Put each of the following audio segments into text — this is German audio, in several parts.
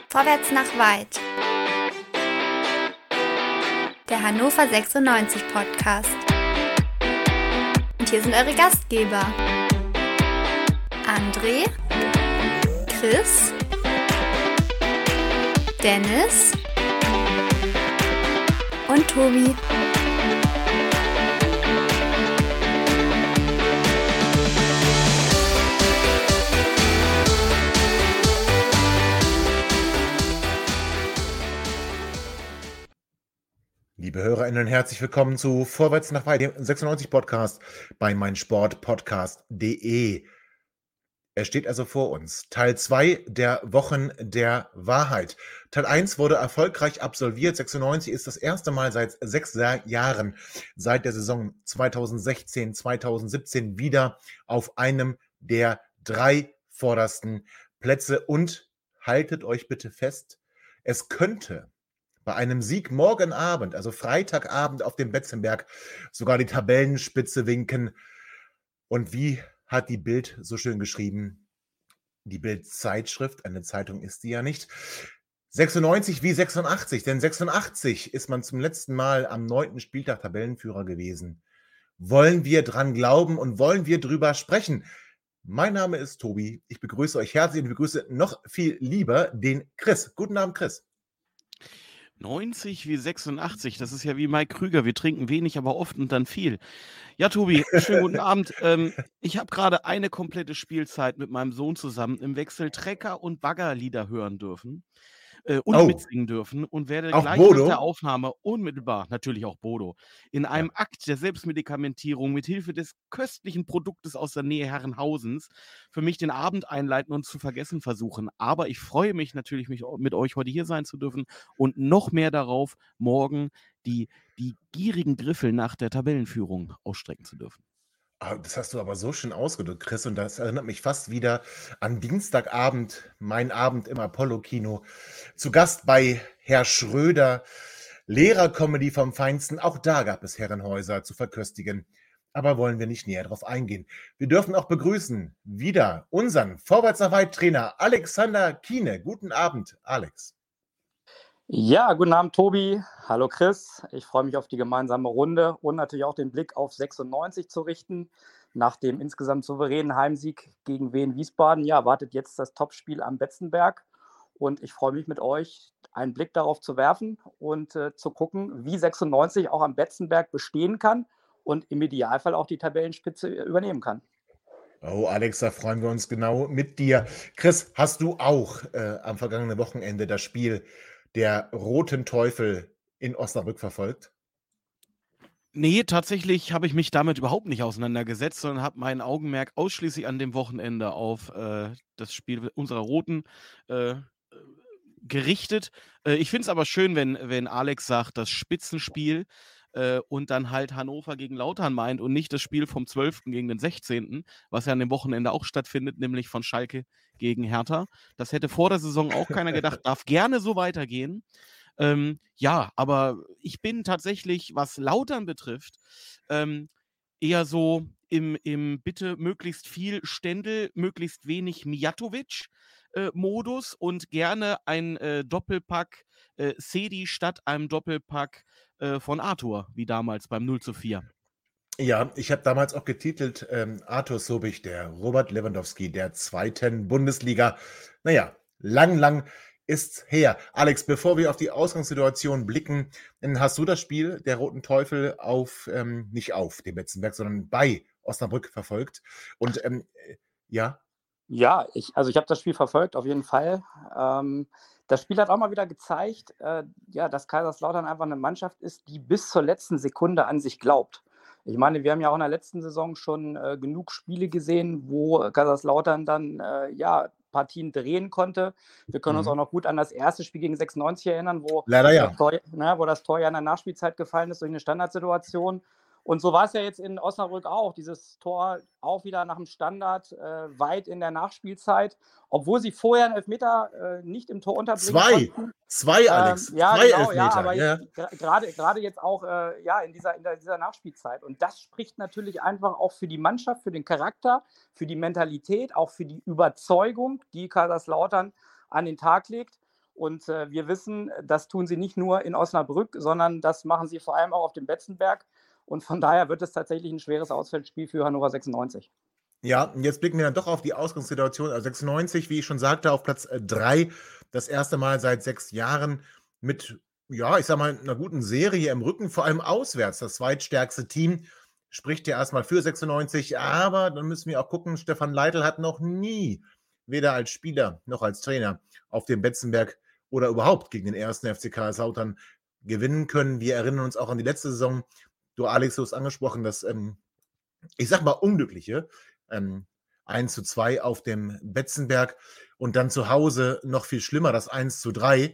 Vorwärts nach weit. Der Hannover 96 Podcast. Und hier sind eure Gastgeber. André, Chris, Dennis und Tobi. Liebe HörerInnen, herzlich willkommen zu Vorwärts nach weit, dem 96 Podcast bei meinsportpodcast.de. Er steht also vor uns. Teil 2 der Wochen der Wahrheit. Teil 1 wurde erfolgreich absolviert. 96 ist das erste Mal seit 6 Jahren, seit der Saison 2016-2017 wieder auf einem der 3 vordersten Plätze. Und haltet euch bitte fest, es könnte bei einem Sieg morgen Abend, also Freitagabend auf dem Betzenberg, sogar die Tabellenspitze winken. Und wie hat die Bild so schön geschrieben? Die Bild-Zeitschrift, eine Zeitung ist die ja nicht. 96 wie 86, denn 86 ist man zum letzten Mal am 9. Spieltag Tabellenführer gewesen. Wollen wir dran glauben und wollen wir drüber sprechen? Mein Name ist Tobi, ich begrüße euch herzlich und begrüße noch viel lieber den Chris. Guten Abend, Chris. 90 wie 86, das ist ja wie Mike Krüger. Wir trinken wenig, aber oft und dann viel. Ja, Tobi, schönen guten Abend. Ich habe gerade eine komplette Spielzeit mit meinem Sohn zusammen im Wechsel Trecker- und Baggerlieder hören dürfen und mitsingen dürfen und werde Auch gleich Bodo? nach der Aufnahme unmittelbar, natürlich auch Bodo, in einem Akt der Selbstmedikamentierung mit Hilfe des köstlichen Produktes aus der Nähe Herrenhausens für mich den Abend einleiten und zu vergessen versuchen. Aber ich freue mich natürlich, mit euch heute hier sein zu dürfen und noch mehr darauf, morgen die gierigen Griffel nach der Tabellenführung ausstrecken zu dürfen. Das hast du aber so schön ausgedrückt, Chris, und das erinnert mich fast wieder an Dienstagabend, mein Abend im Apollo-Kino. Zu Gast bei Herr Schröder, Lehrercomedy vom Feinsten. Auch da gab es Herrenhäuser zu verköstigen. Aber wollen wir nicht näher drauf eingehen. Wir dürfen auch begrüßen wieder unseren Vorwärts nach weit Trainer Alexander Kiene. Guten Abend, Alex. Ja, guten Abend, Tobi. Hallo, Chris. Ich freue mich auf die gemeinsame Runde und natürlich auch den Blick auf 96 zu richten. Nach dem insgesamt souveränen Heimsieg gegen Wien Wiesbaden, ja, wartet jetzt das Topspiel am Betzenberg. Und ich freue mich mit euch, einen Blick darauf zu werfen und zu gucken, wie 96 auch am Betzenberg bestehen kann und im Idealfall auch die Tabellenspitze übernehmen kann. Oh, Alex, da freuen wir uns genau mit dir. Chris, hast du auch am vergangenen Wochenende das Spiel der Roten Teufel in Osnabrück verfolgt? Nee, tatsächlich habe ich mich damit überhaupt nicht auseinandergesetzt, sondern habe mein Augenmerk ausschließlich an dem Wochenende auf das Spiel unserer Roten gerichtet. Ich finde es aber schön, wenn Alex sagt, das Spitzenspiel und dann halt Hannover gegen Lautern meint und nicht das Spiel vom 12. gegen den 16., was ja an dem Wochenende auch stattfindet, nämlich von Schalke gegen Hertha. Das hätte vor der Saison auch keiner gedacht, darf gerne so weitergehen. Ja, aber ich bin tatsächlich, was Lautern betrifft, eher so im bitte möglichst viel Stendel, möglichst wenig Mijatovic Modus und gerne ein Doppelpack Sedi statt einem Doppelpack von Arthur, wie damals beim 0:4. Ja, ich habe damals auch getitelt, Arthur Sobich, der Robert Lewandowski der 2. Bundesliga. Naja, lang ist's her. Alex, bevor wir auf die Ausgangssituation blicken, hast du das Spiel der Roten Teufel nicht auf dem Betzenberg, sondern bei Osnabrück verfolgt? Und ja? Ja, ich habe das Spiel verfolgt, auf jeden Fall. Das Spiel hat auch mal wieder gezeigt, dass Kaiserslautern einfach eine Mannschaft ist, die bis zur letzten Sekunde an sich glaubt. Ich meine, wir haben ja auch in der letzten Saison schon genug Spiele gesehen, wo Kaiserslautern dann Partien drehen konnte. Wir können uns auch noch gut an das erste Spiel gegen 96 erinnern, wo das Tor ja in der Nachspielzeit gefallen ist durch eine Standardsituation. Und so war es ja jetzt in Osnabrück auch. Dieses Tor auch wieder nach dem Standard, weit in der Nachspielzeit. Obwohl sie vorher einen Elfmeter nicht im Tor unterbringen konnten. Zwei, Alex. Zwei Elfmeter. Ja, aber gerade jetzt auch in dieser Nachspielzeit. Und das spricht natürlich einfach auch für die Mannschaft, für den Charakter, für die Mentalität, auch für die Überzeugung, die Kaiserslautern an den Tag legt. Und wir wissen, das tun sie nicht nur in Osnabrück, sondern das machen sie vor allem auch auf dem Betzenberg. Und von daher wird es tatsächlich ein schweres Auswärtsspiel für Hannover 96. Ja, und jetzt blicken wir dann doch auf die Ausgangssituation. Also 96, wie ich schon sagte, auf Platz 3, das erste Mal seit 6 Jahren mit, ja, ich sag mal, einer guten Serie im Rücken, vor allem auswärts. Das zweitstärkste Team spricht ja erstmal für 96, aber dann müssen wir auch gucken, Stefan Leitl hat noch nie, weder als Spieler noch als Trainer, auf dem Betzenberg oder überhaupt gegen den ersten FC Kaiserslautern gewinnen können. Wir erinnern uns auch an die letzte Saison. Du, Alex, du hast angesprochen, das, ich sag mal, unglückliche 1:2 auf dem Betzenberg und dann zu Hause noch viel schlimmer, das 1:3.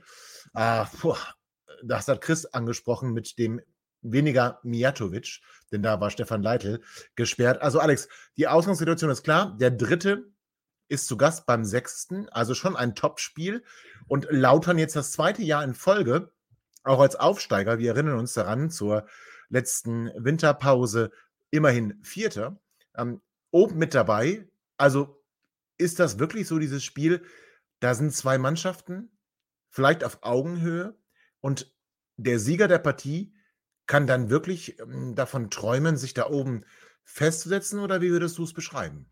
Das hat Chris angesprochen mit dem weniger Mijatovic, denn da war Stefan Leitl gesperrt. Also Alex, die Ausgangssituation ist klar. Der Dritte ist zu Gast beim 6., also schon ein Topspiel. Und Lautern jetzt das 2. Jahr in Folge, auch als Aufsteiger, wir erinnern uns daran, zur letzten Winterpause immerhin Vierter, oben mit dabei. Also ist das wirklich so dieses Spiel, da sind 2 Mannschaften, vielleicht auf Augenhöhe und der Sieger der Partie kann dann wirklich davon träumen, sich da oben festzusetzen, oder wie würdest du es beschreiben?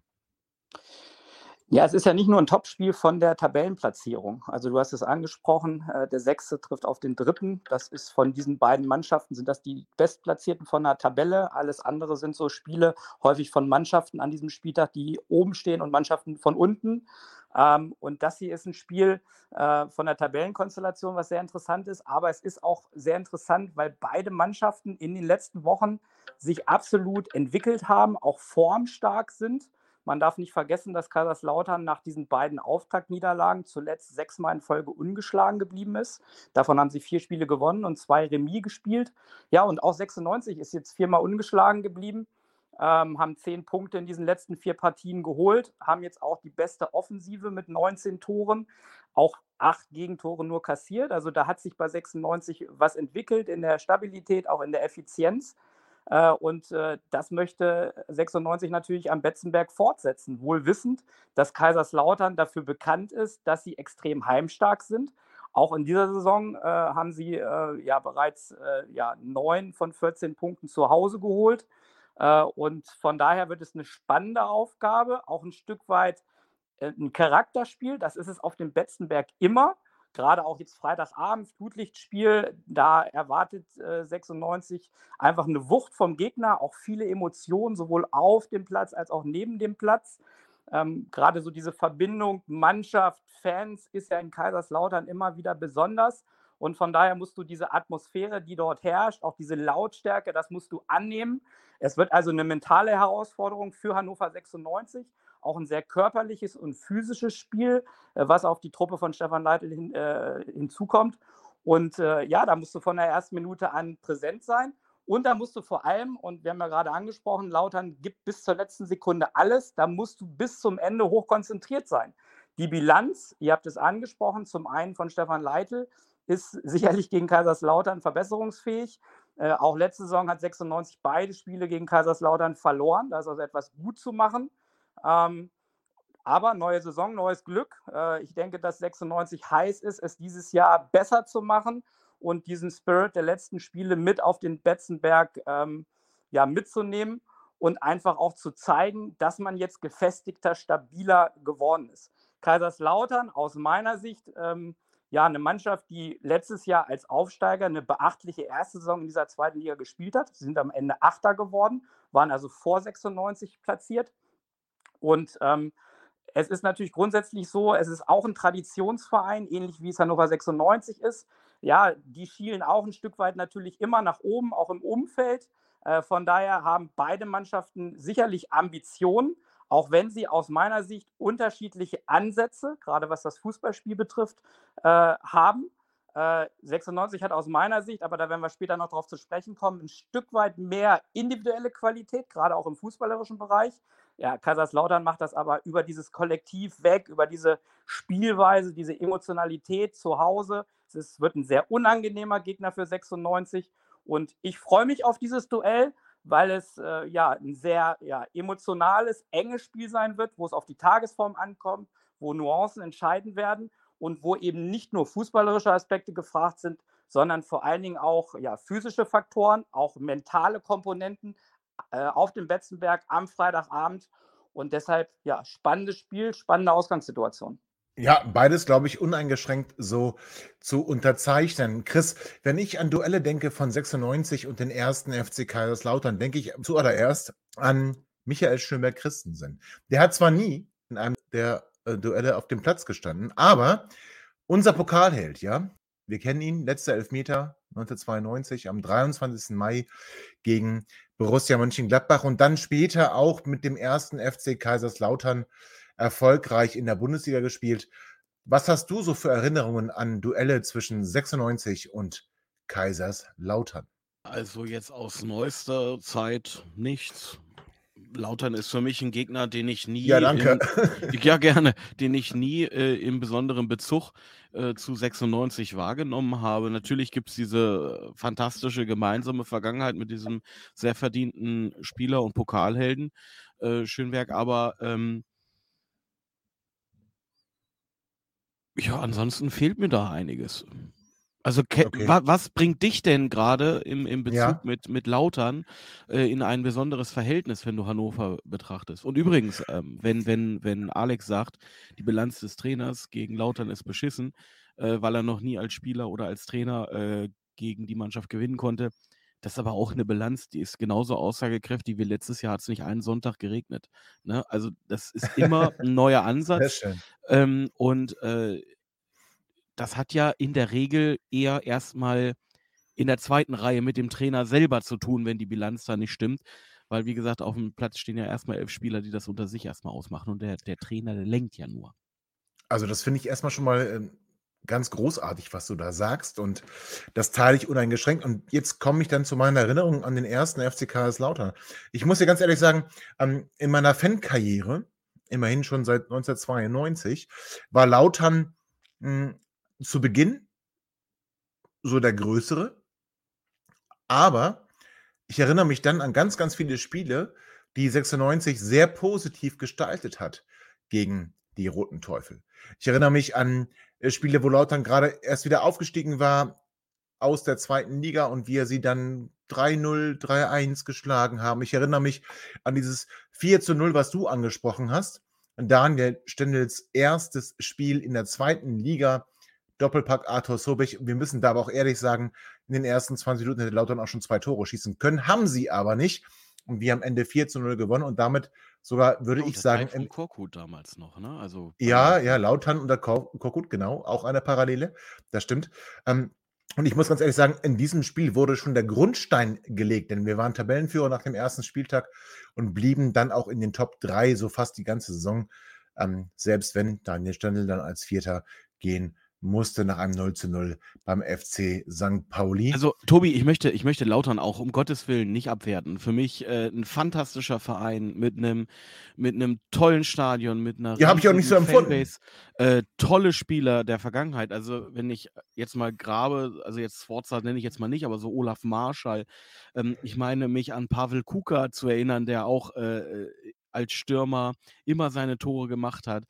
Ja, es ist ja nicht nur ein Topspiel von der Tabellenplatzierung. Also du hast es angesprochen, der 6. trifft auf den 3. Das ist von diesen beiden Mannschaften, sind das die Bestplatzierten von der Tabelle. Alles andere sind so Spiele, häufig von Mannschaften an diesem Spieltag, die oben stehen und Mannschaften von unten. Und das hier ist ein Spiel von der Tabellenkonstellation, was sehr interessant ist. Aber es ist auch sehr interessant, weil beide Mannschaften in den letzten Wochen sich absolut entwickelt haben, auch formstark sind. Man darf nicht vergessen, dass Kaiserslautern nach diesen beiden Auftaktniederlagen zuletzt 6-mal in Folge ungeschlagen geblieben ist. Davon haben sie 4 Spiele gewonnen und 2 Remis gespielt. Ja, und auch 96 ist jetzt 4-mal ungeschlagen geblieben, haben 10 Punkte in diesen letzten 4 Partien geholt, haben jetzt auch die beste Offensive mit 19 Toren, auch 8 Gegentore nur kassiert. Also da hat sich bei 96 was entwickelt in der Stabilität, auch in der Effizienz. Und das möchte 96 natürlich am Betzenberg fortsetzen, wohl wissend, dass Kaiserslautern dafür bekannt ist, dass sie extrem heimstark sind. Auch in dieser Saison haben sie bereits 9 von 14 Punkten zu Hause geholt. Und von daher wird es eine spannende Aufgabe, auch ein Stück weit ein Charakterspiel. Das ist es auf dem Betzenberg immer. Gerade auch jetzt Freitagabend, Flutlichtspiel, da erwartet 96 einfach eine Wucht vom Gegner, auch viele Emotionen, sowohl auf dem Platz als auch neben dem Platz. Gerade so diese Verbindung Mannschaft, Fans ist ja in Kaiserslautern immer wieder besonders. Und von daher musst du diese Atmosphäre, die dort herrscht, auch diese Lautstärke, das musst du annehmen. Es wird also eine mentale Herausforderung für Hannover 96. Auch ein sehr körperliches und physisches Spiel, was auf die Truppe von Stefan Leitl hinzukommt. Und da musst du von der ersten Minute an präsent sein. Und da musst du vor allem, und wir haben ja gerade angesprochen, Lautern gibt bis zur letzten Sekunde alles, da musst du bis zum Ende hochkonzentriert sein. Die Bilanz, ihr habt es angesprochen, zum einen von Stefan Leitl, ist sicherlich gegen Kaiserslautern verbesserungsfähig. Auch letzte Saison hat 96 beide Spiele gegen Kaiserslautern verloren. Da ist also etwas gut zu machen. Aber neue Saison, neues Glück. Ich denke, dass 96 heiß ist, es dieses Jahr besser zu machen und diesen Spirit der letzten Spiele mit auf den Betzenberg mitzunehmen und einfach auch zu zeigen, dass man jetzt gefestigter, stabiler geworden ist. Kaiserslautern aus meiner Sicht eine Mannschaft, die letztes Jahr als Aufsteiger eine beachtliche erste Saison in dieser zweiten Liga gespielt hat. Sie sind am Ende Achter geworden, waren also vor 96 platziert. Und es ist natürlich grundsätzlich so, es ist auch ein Traditionsverein, ähnlich wie es Hannover 96 ist. Ja, die schielen auch ein Stück weit natürlich immer nach oben, auch im Umfeld. Von daher haben beide Mannschaften sicherlich Ambitionen, auch wenn sie aus meiner Sicht unterschiedliche Ansätze, gerade was das Fußballspiel betrifft, haben. 96 hat aus meiner Sicht, aber da werden wir später noch drauf zu sprechen kommen, ein Stück weit mehr individuelle Qualität, gerade auch im fußballerischen Bereich. Ja, Kaiserslautern macht das aber über dieses Kollektiv weg, über diese Spielweise, diese Emotionalität zu Hause. Es wird ein sehr unangenehmer Gegner für 96 und ich freue mich auf dieses Duell, weil es ein sehr emotionales, enges Spiel sein wird, wo es auf die Tagesform ankommt, wo Nuancen entscheiden werden. und wo eben nicht nur fußballerische Aspekte gefragt sind, sondern vor allen Dingen auch physische Faktoren, auch mentale Komponenten auf dem Betzenberg am Freitagabend. Und deshalb, spannendes Spiel, spannende Ausgangssituation. Ja, beides, glaube ich, uneingeschränkt so zu unterzeichnen. Chris, wenn ich an Duelle denke von 96 und den ersten FC Kaiserslautern, denke ich zuallererst an Michael Schönberg-Christensen. Der hat zwar nie in einem der Duelle auf dem Platz gestanden, aber unser Pokalheld, ja, wir kennen ihn, letzter Elfmeter 1992 am 23. Mai gegen Borussia Mönchengladbach und dann später auch mit dem ersten FC Kaiserslautern erfolgreich in der Bundesliga gespielt. Was hast du so für Erinnerungen an Duelle zwischen 96 und Kaiserslautern? Also jetzt aus neuester Zeit nichts. Lautern ist für mich ein Gegner, den ich nie Ja, danke. gerne, den ich nie im besonderen Bezug zu 96 wahrgenommen habe. Natürlich gibt es diese fantastische gemeinsame Vergangenheit mit diesem sehr verdienten Spieler und Pokalhelden Schönberg, aber ansonsten fehlt mir da einiges. Also Okay. was bringt dich denn gerade im Bezug Ja. mit Lautern in ein besonderes Verhältnis, wenn du Hannover betrachtest? Und übrigens, wenn Alex sagt, die Bilanz des Trainers gegen Lautern ist beschissen, weil er noch nie als Spieler oder als Trainer gegen die Mannschaft gewinnen konnte, das ist aber auch eine Bilanz, die ist genauso aussagekräftig wie letztes Jahr hat es nicht einen Sonntag geregnet. Ne? Also das ist immer ein neuer Sehr Ansatz. schön. Und das hat ja in der Regel eher erstmal in der zweiten Reihe mit dem Trainer selber zu tun, wenn die Bilanz da nicht stimmt. Weil, wie gesagt, auf dem Platz stehen ja erstmal 11 Spieler, die das unter sich erstmal ausmachen. Und der Trainer, der lenkt ja nur. Also das finde ich erstmal schon mal ganz großartig, was du da sagst. Und das teile ich uneingeschränkt. Und jetzt komme ich dann zu meiner Erinnerung an den ersten FC Kaiserslautern. Ich muss dir ganz ehrlich sagen, in meiner Fankarriere, immerhin schon seit 1992, war Lautern zu Beginn so der Größere. Aber ich erinnere mich dann an ganz, ganz viele Spiele, die 96 sehr positiv gestaltet hat gegen die Roten Teufel. Ich erinnere mich an Spiele, wo Lautern gerade erst wieder aufgestiegen war aus der zweiten Liga und wir sie dann 3-0, 3-1 geschlagen haben. Ich erinnere mich an dieses 4-0, was du angesprochen hast. Daniel Stendels erstes Spiel in der zweiten Liga. Doppelpack Arthur Sobich. Wir müssen da aber auch ehrlich sagen, in den ersten 20 Minuten hätte Lautern auch schon 2 Tore schießen können. Haben sie aber nicht. Und wir haben am Ende 4-0 gewonnen und damit sogar, würde ich sagen... Von Korkut damals noch, ne? Also ja, Lautern und der Korkut, genau. Auch eine Parallele. Das stimmt. Und ich muss ganz ehrlich sagen, in diesem Spiel wurde schon der Grundstein gelegt, denn wir waren Tabellenführer nach dem ersten Spieltag und blieben dann auch in den Top 3 so fast die ganze Saison, selbst wenn Daniel Stendel dann als Vierter gehen musste nach einem 0-0 beim FC St. Pauli. Also, Tobi, ich möchte Lautern auch um Gottes Willen nicht abwerten. Für mich ein fantastischer Verein mit einem tollen Stadion, mit einer Ja, habe ich auch nicht so riesigen empfunden. Fanbase, tolle Spieler der Vergangenheit. Also, wenn ich jetzt mal grabe, also jetzt Sforza nenne ich jetzt mal nicht, aber so Olaf Marschall. Ich meine, mich an Pavel Kuka zu erinnern, der auch als Stürmer immer seine Tore gemacht hat.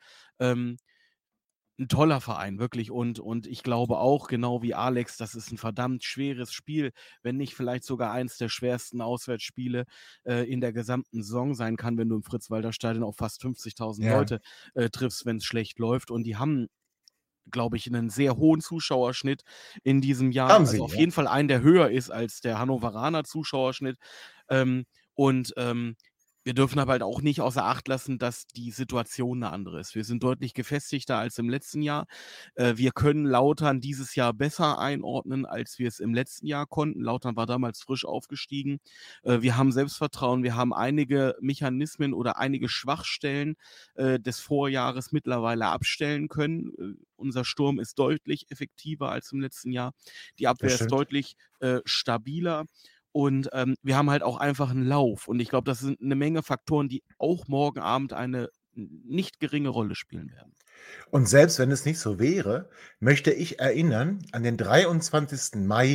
Ein toller Verein, wirklich. Und ich glaube auch, genau wie Alex, das ist ein verdammt schweres Spiel, wenn nicht vielleicht sogar eins der schwersten Auswärtsspiele in der gesamten Saison sein kann, wenn du im Fritz-Walter-Stadion auf fast 50.000 Ja. Leute triffst, wenn es schlecht läuft. Und die haben, glaube ich, einen sehr hohen Zuschauerschnitt in diesem Jahr. Haben Also sie, auf ja. jeden Fall einen, der höher ist als der Hannoveraner Zuschauerschnitt. Wir dürfen aber halt auch nicht außer Acht lassen, dass die Situation eine andere ist. Wir sind deutlich gefestigter als im letzten Jahr. Wir können Lautern dieses Jahr besser einordnen, als wir es im letzten Jahr konnten. Lautern war damals frisch aufgestiegen. Wir haben Selbstvertrauen. Wir haben einige Mechanismen oder einige Schwachstellen des Vorjahres mittlerweile abstellen können. Unser Sturm ist deutlich effektiver als im letzten Jahr. Die Abwehr ist stimmt. deutlich stabiler. Und wir haben halt auch einfach einen Lauf. Und ich glaube, das sind eine Menge Faktoren, die auch morgen Abend eine nicht geringe Rolle spielen werden. Und selbst wenn es nicht so wäre, möchte ich erinnern an den 23. Mai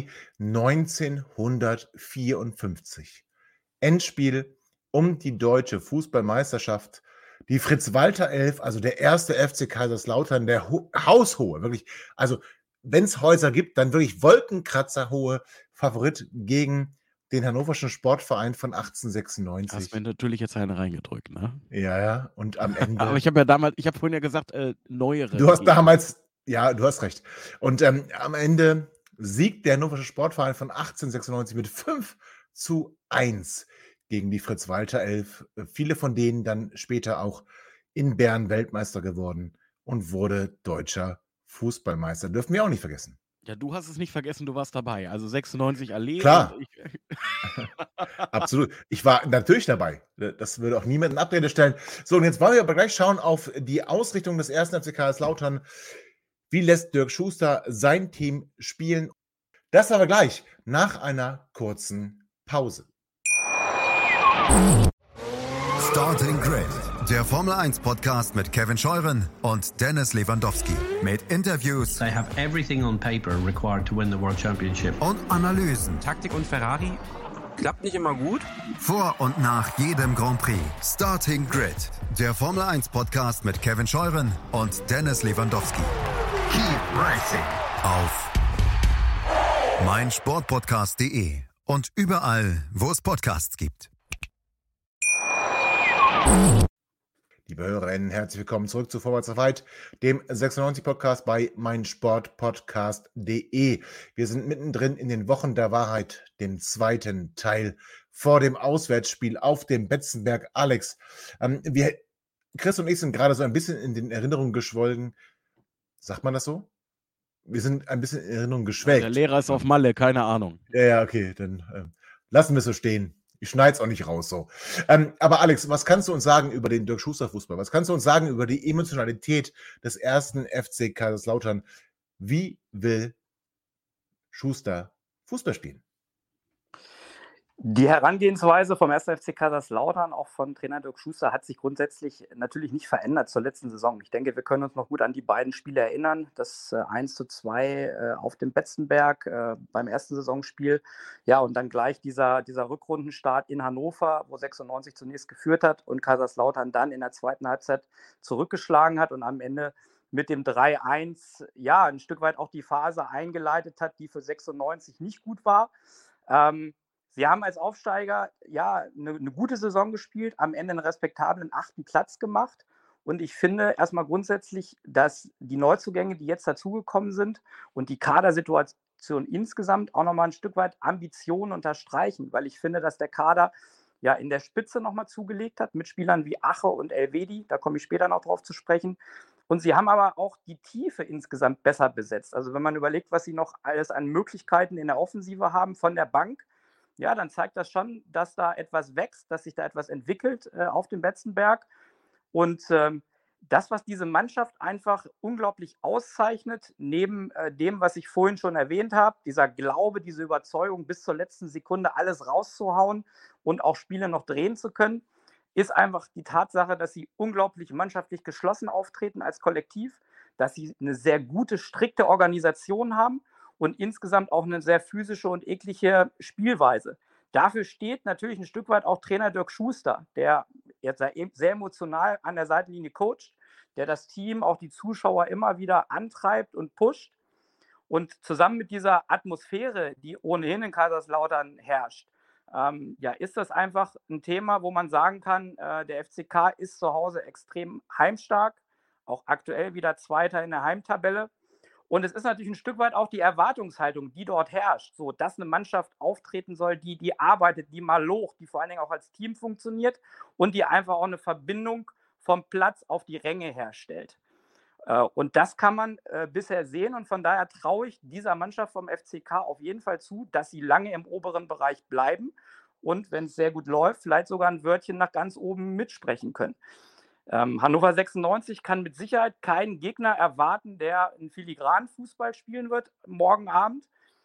1954. Endspiel um die deutsche Fußballmeisterschaft Die Fritz-Walter-Elf, also der erste FC Kaiserslautern, der haushohe, wirklich, also wenn es Häuser gibt, dann wirklich wolkenkratzerhohe Favorit gegen den Hannoverschen Sportverein von Hast mir 1896. natürlich jetzt eine reingedrückt, ne? Ja, und am Aber Ende, ich habe vorhin ja gesagt, neuere du hast Gegner. damals, ja, du hast recht. Und am Ende siegt der Hannoversche Sportverein von 1896 mit 5:1 gegen die Fritz-Walter-Elf. Viele von denen dann später auch in Bern Weltmeister geworden und wurde deutscher Fußballmeister. Dürfen wir auch nicht vergessen. Ja, du hast es nicht vergessen, du warst dabei. Also 96 erlebt Klar. und ich Absolut. Ich war natürlich dabei. Das würde auch niemand in Abrede stellen. So, und jetzt wollen wir aber gleich schauen auf die Ausrichtung des ersten FC Kaiserslautern. Wie lässt Dirk Schuster sein Team spielen? Das aber gleich nach einer kurzen Pause. Starting Grid, der Formel 1 Podcast mit Kevin Scheuren und Dennis Lewandowski. Mit Interviews They have everything on paper required to win the World Championship. und Analysen Taktik und Ferrari klappt nicht immer gut. vor und nach jedem Grand Prix. Starting Grid, der Formel 1 Podcast mit Kevin Scheuren und Dennis Lewandowski. Keep racing auf meinsportpodcast.de und überall, wo es Podcasts gibt. Liebe Hörerinnen, herzlich willkommen zurück zu Vorwärts auf Weit, dem 96-Podcast bei meinsportpodcast.de. Wir sind mittendrin in den Wochen der Wahrheit, dem zweiten Teil vor dem Auswärtsspiel auf dem Betzenberg. Alex, Chris und ich sind gerade so ein bisschen in den Erinnerungen geschwollen. Sagt man das so? Wir sind ein bisschen in Erinnerungen geschwelgt. Der Lehrer ist auf Malle, keine Ahnung. Ja, okay, dann lassen wir es so stehen. Ich schneide es auch nicht raus so. Aber Alex, was kannst du uns sagen über den Dirk Schuster Fußball? Was kannst du uns sagen über die Emotionalität des ersten FC Kaiserslautern? Wie will Schuster Fußball spielen? Die Herangehensweise vom 1. FC Kaiserslautern, auch von Trainer Dirk Schuster, hat sich grundsätzlich natürlich nicht verändert zur letzten Saison. Ich denke, wir können uns noch gut an die beiden Spiele erinnern. Das 1:2 auf dem Betzenberg beim ersten Saisonspiel. Ja, und dann gleich dieser Rückrundenstart in Hannover, wo 96 zunächst geführt hat und Kaiserslautern dann in der zweiten Halbzeit zurückgeschlagen hat und am Ende mit dem 3:1 ja ein Stück weit auch die Phase eingeleitet hat, die für 96 nicht gut war. Sie haben als Aufsteiger ja eine gute Saison gespielt, am Ende einen respektablen 8. Platz gemacht. Und ich finde erstmal grundsätzlich, dass die Neuzugänge, die jetzt dazugekommen sind und die Kadersituation insgesamt auch nochmal ein Stück weit Ambitionen unterstreichen, weil ich finde, dass der Kader ja in der Spitze nochmal zugelegt hat mit Spielern wie Ache und Elvedi, da komme ich später noch drauf zu sprechen. Und sie haben aber auch die Tiefe insgesamt besser besetzt. Also wenn man überlegt, was sie noch alles an Möglichkeiten in der Offensive haben von der Bank, ja, dann zeigt das schon, dass da etwas wächst, dass sich da etwas entwickelt auf dem Betzenberg. Und das, was diese Mannschaft einfach unglaublich auszeichnet, neben dem, was ich vorhin schon erwähnt habe, dieser Glaube, diese Überzeugung, bis zur letzten Sekunde alles rauszuhauen und auch Spiele noch drehen zu können, ist einfach die Tatsache, dass sie unglaublich mannschaftlich geschlossen auftreten als Kollektiv, dass sie eine sehr gute, strikte Organisation haben und insgesamt auch eine sehr physische und eklige Spielweise. Dafür steht natürlich ein Stück weit auch Trainer Dirk Schuster, der jetzt sehr emotional an der Seitenlinie coacht, der das Team, auch die Zuschauer immer wieder antreibt und pusht. Und zusammen mit dieser Atmosphäre, die ohnehin in Kaiserslautern herrscht, ja, ist das einfach ein Thema, wo man sagen kann, der FCK ist zu Hause extrem heimstark, auch aktuell wieder Zweiter in der Heimtabelle. Und es ist natürlich ein Stück weit auch die Erwartungshaltung, die dort herrscht, so dass eine Mannschaft auftreten soll, die arbeitet, die mal locht, die vor allen Dingen auch als Team funktioniert und die einfach auch eine Verbindung vom Platz auf die Ränge herstellt. Und das kann man bisher sehen und von daher traue ich dieser Mannschaft vom FCK auf jeden Fall zu, dass sie lange im oberen Bereich bleiben und, wenn es sehr gut läuft, vielleicht sogar ein Wörtchen nach ganz oben mitsprechen können. Hannover 96 kann mit Sicherheit keinen Gegner erwarten, der einen filigranen Fußball spielen wird morgen Abend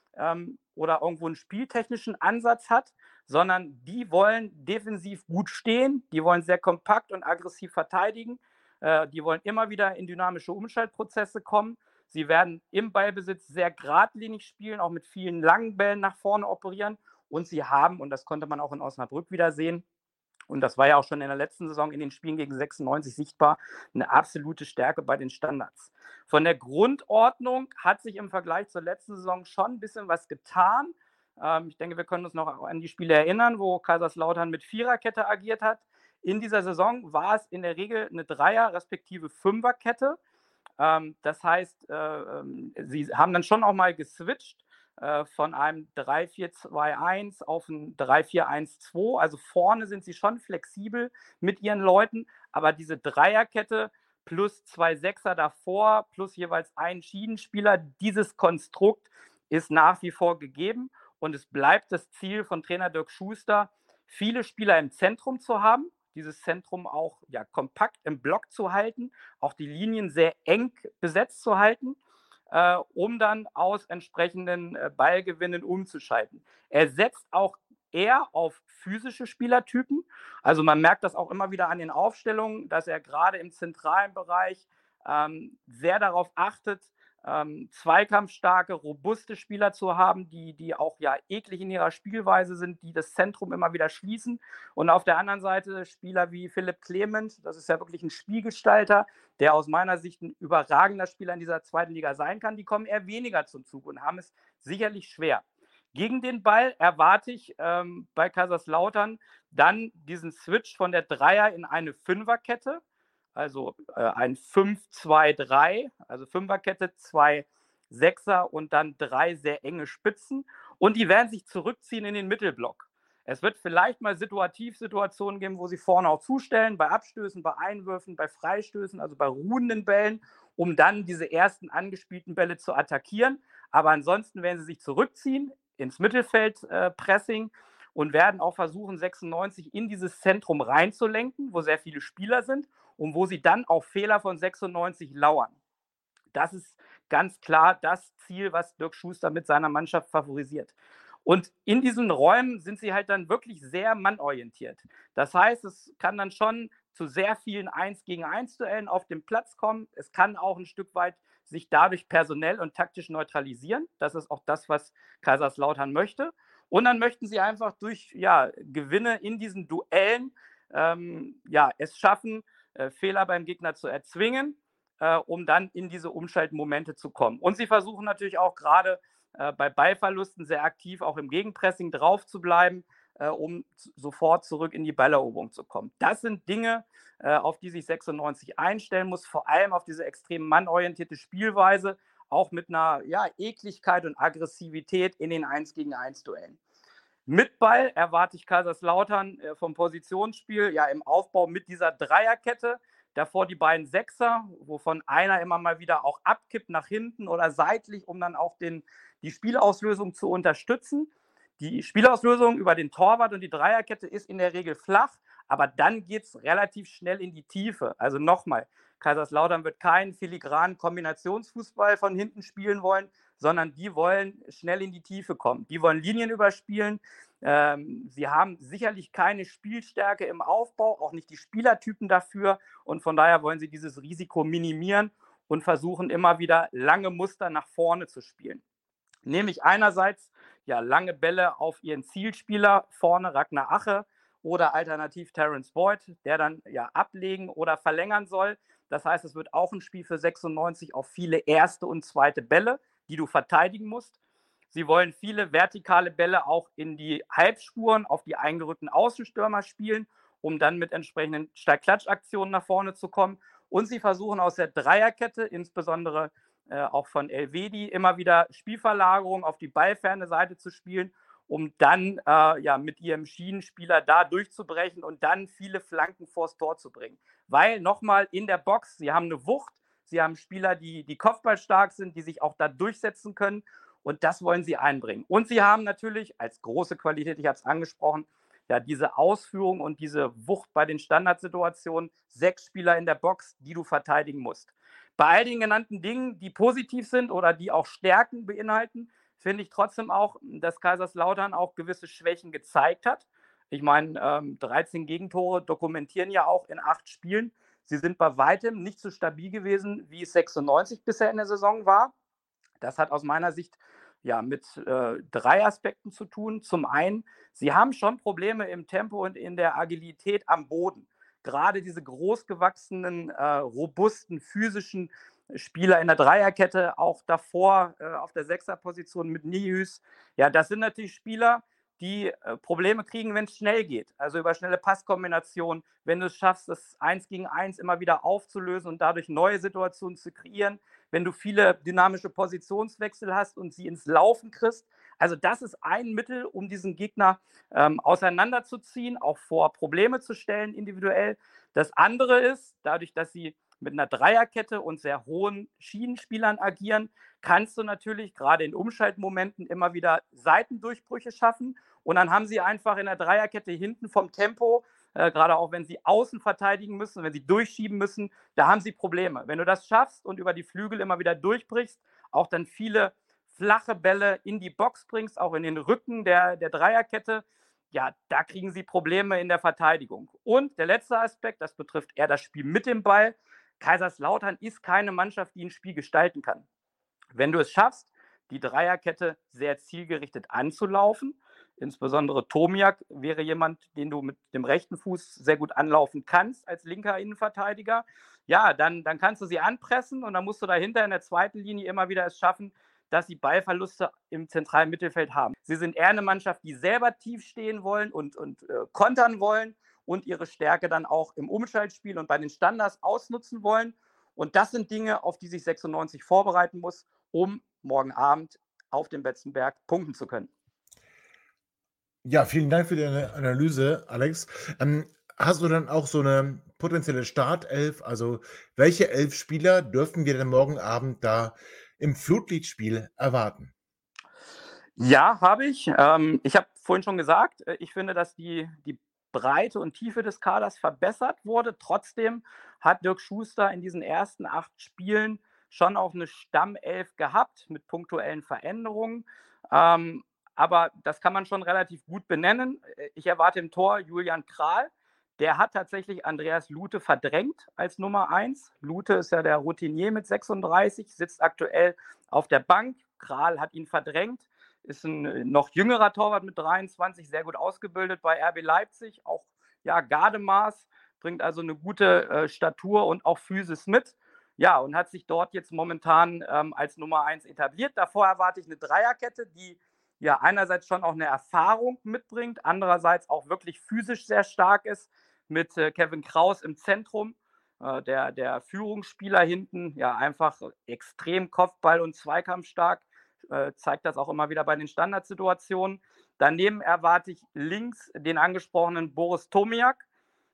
oder irgendwo einen spieltechnischen Ansatz hat, sondern die wollen defensiv gut stehen, die wollen sehr kompakt und aggressiv verteidigen, die wollen immer wieder in dynamische Umschaltprozesse kommen. Sie werden im Ballbesitz sehr geradlinig spielen, auch mit vielen langen Bällen nach vorne operieren und sie haben, und das konnte man auch in Osnabrück wieder sehen, und das war ja auch schon in der letzten Saison in den Spielen gegen 96 sichtbar, eine absolute Stärke bei den Standards. Von der Grundordnung hat sich im Vergleich zur letzten Saison schon ein bisschen was getan. Ich denke, wir können uns noch an die Spiele erinnern, wo Kaiserslautern mit Viererkette agiert hat. In dieser Saison war es in der Regel eine Dreier- respektive Fünferkette. Das heißt, sie haben dann schon auch mal geswitcht von einem 3-4-2-1 auf ein 3-4-1-2. Also vorne sind sie schon flexibel mit ihren Leuten, aber diese Dreierkette plus 2 Sechser davor, plus jeweils einen Schiedenspieler, dieses Konstrukt ist nach wie vor gegeben und es bleibt das Ziel von Trainer Dirk Schuster, viele Spieler im Zentrum zu haben, dieses Zentrum auch kompakt im Block zu halten, auch die Linien sehr eng besetzt zu halten, um dann aus entsprechenden Ballgewinnen umzuschalten. Er setzt auch eher auf physische Spielertypen. Also man merkt das auch immer wieder an den Aufstellungen, dass er gerade im zentralen Bereich sehr darauf achtet, zweikampfstarke, robuste Spieler zu haben, die auch eklig in ihrer Spielweise sind, die das Zentrum immer wieder schließen. Und auf der anderen Seite Spieler wie Philipp Clement, das ist ja wirklich ein Spielgestalter, der aus meiner Sicht ein überragender Spieler in dieser zweiten Liga sein kann, die kommen eher weniger zum Zug und haben es sicherlich schwer. Gegen den Ball erwarte ich bei Kaiserslautern dann diesen Switch von der Dreier in eine Fünferkette, also ein 5-2-3, also Fünferkette, 2 Sechser und dann 3 sehr enge Spitzen. Und die werden sich zurückziehen in den Mittelblock. Es wird vielleicht mal Situationen geben, wo sie vorne auch zustellen, bei Abstößen, bei Einwürfen, bei Freistößen, also bei ruhenden Bällen, um dann diese ersten angespielten Bälle zu attackieren. Aber ansonsten werden sie sich zurückziehen ins Mittelfeld-Pressing und werden auch versuchen, 96 in dieses Zentrum reinzulenken, wo sehr viele Spieler sind und wo sie dann auf Fehler von 96 lauern. Das ist ganz klar das Ziel, was Dirk Schuster mit seiner Mannschaft favorisiert. Und in diesen Räumen sind sie halt dann wirklich sehr mannorientiert. Das heißt, es kann dann schon zu sehr vielen 1-gegen-1-Duellen auf dem Platz kommen. Es kann auch ein Stück weit sich dadurch personell und taktisch neutralisieren. Das ist auch das, was Kaiserslautern möchte. Und dann möchten sie einfach durch Gewinne in diesen Duellen es schaffen, Fehler beim Gegner zu erzwingen, um dann in diese Umschaltmomente zu kommen. Und sie versuchen natürlich auch gerade bei Ballverlusten sehr aktiv auch im Gegenpressing drauf zu bleiben, um sofort zurück in die Balleroberung zu kommen. Das sind Dinge, auf die sich 96 einstellen muss, vor allem auf diese extrem mannorientierte Spielweise, auch mit einer Ekligkeit und Aggressivität in den 1-gegen-1-Duellen. Mit Ball erwarte ich Kaiserslautern vom Positionsspiel im Aufbau mit dieser Dreierkette. Davor die beiden Sechser, wovon einer immer mal wieder auch abkippt nach hinten oder seitlich, um dann auch die Spielauslösung zu unterstützen. Die Spielauslösung über den Torwart und die Dreierkette ist in der Regel flach, aber dann geht es relativ schnell in die Tiefe. Also nochmal, Kaiserslautern wird keinen filigranen Kombinationsfußball von hinten spielen wollen, sondern die wollen schnell in die Tiefe kommen. Die wollen Linien überspielen. Sie haben sicherlich keine Spielstärke im Aufbau, auch nicht die Spielertypen dafür. Und von daher wollen sie dieses Risiko minimieren und versuchen immer wieder lange Muster nach vorne zu spielen. Nämlich einerseits lange Bälle auf ihren Zielspieler vorne, Ragnar Ache, oder alternativ Terence Boyd, der dann ablegen oder verlängern soll. Das heißt, es wird auch ein Spiel für 96 auf viele erste und zweite Bälle, die du verteidigen musst. Sie wollen viele vertikale Bälle auch in die Halbspuren auf die eingerückten Außenstürmer spielen, um dann mit entsprechenden Steilklatschaktionen nach vorne zu kommen. Und sie versuchen aus der Dreierkette, insbesondere auch von Elvedi, immer wieder Spielverlagerung auf die ballferne Seite zu spielen, um dann mit ihrem Schienenspieler da durchzubrechen und dann viele Flanken vors Tor zu bringen. Weil nochmal in der Box, sie haben eine Wucht, sie haben Spieler, die kopfballstark sind, die sich auch da durchsetzen können und das wollen sie einbringen. Und sie haben natürlich als große Qualität, ich habe es angesprochen, diese Ausführung und diese Wucht bei den Standardsituationen, 6 Spieler in der Box, die du verteidigen musst. Bei all den genannten Dingen, die positiv sind oder die auch Stärken beinhalten, finde ich trotzdem auch, dass Kaiserslautern auch gewisse Schwächen gezeigt hat. Ich meine, 13 Gegentore dokumentieren ja auch in 8 Spielen. Sie sind bei weitem nicht so stabil gewesen, wie es 96 bisher in der Saison war. Das hat aus meiner Sicht mit 3 Aspekten zu tun. Zum einen, sie haben schon Probleme im Tempo und in der Agilität am Boden. Gerade diese großgewachsenen, robusten, physischen Spieler in der Dreierkette, auch davor auf der Sechserposition mit Nihus. Ja, das sind natürlich Spieler, die Probleme kriegen, wenn es schnell geht. Also über schnelle Passkombinationen, wenn du es schaffst, das 1 gegen 1 immer wieder aufzulösen und dadurch neue Situationen zu kreieren, wenn du viele dynamische Positionswechsel hast und sie ins Laufen kriegst. Also das ist ein Mittel, um diesen Gegner auseinanderzuziehen, auch vor Probleme zu stellen individuell. Das andere ist, dadurch, dass sie mit einer Dreierkette und sehr hohen Schienenspielern agieren, kannst du natürlich gerade in Umschaltmomenten immer wieder Seitendurchbrüche schaffen. Und dann haben sie einfach in der Dreierkette hinten vom Tempo, gerade auch wenn sie außen verteidigen müssen, wenn sie durchschieben müssen, da haben sie Probleme. Wenn du das schaffst und über die Flügel immer wieder durchbrichst, auch dann viele flache Bälle in die Box bringst, auch in den Rücken der Dreierkette, ja, da kriegen sie Probleme in der Verteidigung. Und der letzte Aspekt, das betrifft eher das Spiel mit dem Ball. Kaiserslautern ist keine Mannschaft, die ein Spiel gestalten kann. Wenn du es schaffst, die Dreierkette sehr zielgerichtet anzulaufen, insbesondere Tomiak wäre jemand, den du mit dem rechten Fuß sehr gut anlaufen kannst als linker Innenverteidiger, ja, dann kannst du sie anpressen und dann musst du dahinter in der zweiten Linie immer wieder es schaffen, dass sie Ballverluste im zentralen Mittelfeld haben. Sie sind eher eine Mannschaft, die selber tief stehen wollen und kontern wollen und ihre Stärke dann auch im Umschaltspiel und bei den Standards ausnutzen wollen. Und das sind Dinge, auf die sich 96 vorbereiten muss, um morgen Abend auf dem Betzenberg punkten zu können. Ja, vielen Dank für deine Analyse, Alex. Hast du dann auch so eine potenzielle Startelf? Also welche 11 Spieler dürfen wir denn morgen Abend da im Flutlichtspiel erwarten? Ja, habe ich. Ich habe vorhin schon gesagt, ich finde, dass die Breite und Tiefe des Kaders verbessert wurde. Trotzdem hat Dirk Schuster in diesen ersten 8 Spielen schon auch eine Stammelf gehabt mit punktuellen Veränderungen. Aber das kann man schon relativ gut benennen. Ich erwarte im Tor Julian Kral. Der hat tatsächlich Andreas Lute verdrängt als Nummer 1. Lute ist ja der Routinier mit 36, sitzt aktuell auf der Bank. Kral hat ihn verdrängt, ist ein noch jüngerer Torwart mit 23, sehr gut ausgebildet bei RB Leipzig, auch ja, Gardemaß, bringt also eine gute Statur und auch Physis mit. Ja, und hat sich dort jetzt momentan als Nummer 1 etabliert. Davor erwarte ich eine Dreierkette, die ja einerseits schon auch eine Erfahrung mitbringt, andererseits auch wirklich physisch sehr stark ist, mit Kevin Kraus im Zentrum, der Führungsspieler hinten, ja einfach extrem Kopfball- und Zweikampfstark, zeigt das auch immer wieder bei den Standardsituationen. Daneben erwarte ich links den angesprochenen Boris Tomiak,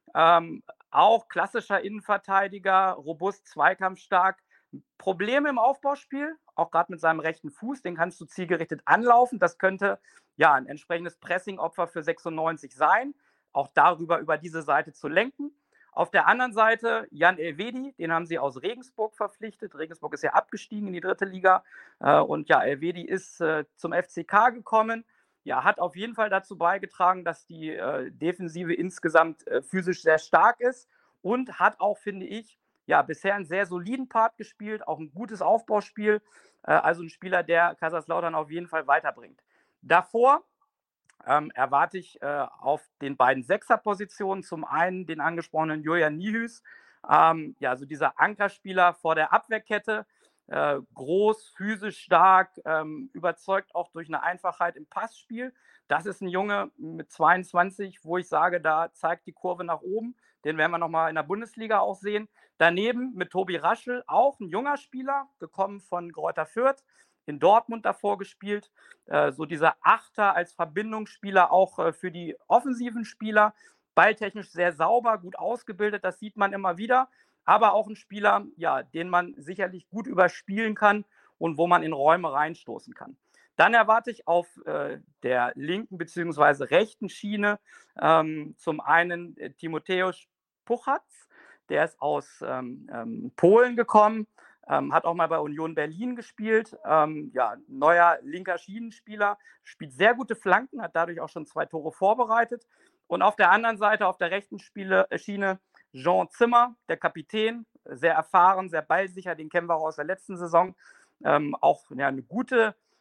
auch klassischer Innenverteidiger, robust, zweikampfstark. Probleme im Aufbauspiel, auch gerade mit seinem rechten Fuß, den kannst du zielgerichtet anlaufen. Das könnte ja ein entsprechendes Pressing-Opfer für 96 sein, auch über diese Seite zu lenken. Auf der anderen Seite Jan Elvedi, den haben sie aus Regensburg verpflichtet. Regensburg ist ja abgestiegen in die 3. Liga. Und ja, Elvedi ist zum FCK gekommen. Ja, hat auf jeden Fall dazu beigetragen, dass die Defensive insgesamt physisch sehr stark ist und hat auch, finde ich, ja, bisher einen sehr soliden Part gespielt, auch ein gutes Aufbauspiel. Also ein Spieler, der Kaiserslautern auf jeden Fall weiterbringt. Davor erwarte ich auf den beiden Sechserpositionen zum einen den angesprochenen Julian Nihus, ja, also dieser Ankerspieler vor der Abwehrkette, groß, physisch stark, überzeugt auch durch eine Einfachheit im Passspiel. Das ist ein Junge mit 22, wo ich sage, da zeigt die Kurve nach oben. Den werden wir nochmal in der Bundesliga auch sehen. Daneben mit Tobi Raschel, auch ein junger Spieler, gekommen von Greuther Fürth, in Dortmund davor gespielt. So dieser Achter als Verbindungsspieler auch für die offensiven Spieler. Balltechnisch sehr sauber, gut ausgebildet, das sieht man immer wieder. Aber auch ein Spieler, ja, den man sicherlich gut überspielen kann und wo man in Räume reinstoßen kann. Dann erwarte ich auf der linken bzw. rechten Schiene zum einen Timotheus Puchatz, der ist aus Polen gekommen, hat auch mal bei Union Berlin gespielt, ja, neuer linker Schienenspieler, spielt sehr gute Flanken, hat dadurch auch schon 2 Tore vorbereitet. Und auf der anderen Seite, auf der rechten Schiene, Jean Zimmer, der Kapitän, sehr erfahren, sehr ballsicher, den kennen wir auch aus der letzten Saison. Auch ja, eine gute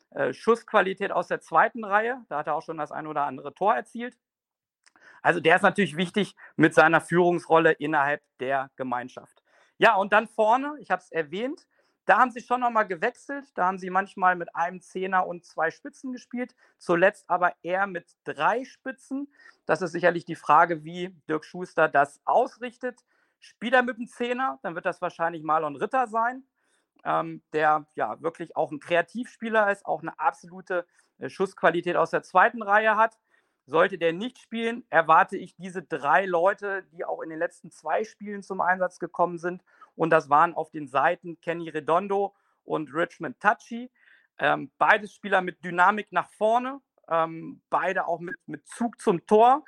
Schussqualität aus der zweiten Reihe. Da hat er auch schon das ein oder andere Tor erzielt. Also der ist natürlich wichtig mit seiner Führungsrolle innerhalb der Gemeinschaft. Ja, und dann vorne, ich habe es erwähnt, da haben sie schon nochmal gewechselt. Da haben sie manchmal mit einem Zehner und 2 Spitzen gespielt. Zuletzt aber eher mit 3 Spitzen. Das ist sicherlich die Frage, wie Dirk Schuster das ausrichtet. Spielt er mit dem Zehner, dann wird das wahrscheinlich Marlon Ritter sein, der ja wirklich auch ein Kreativspieler ist, auch eine absolute Schussqualität aus der zweiten Reihe hat. Sollte der nicht spielen, erwarte ich diese 3 Leute, die auch in den letzten 2 Spielen zum Einsatz gekommen sind. Und das waren auf den Seiten Kenny Redondo und Richmond Tachi. Beides Spieler mit Dynamik nach vorne, beide auch mit Zug zum Tor.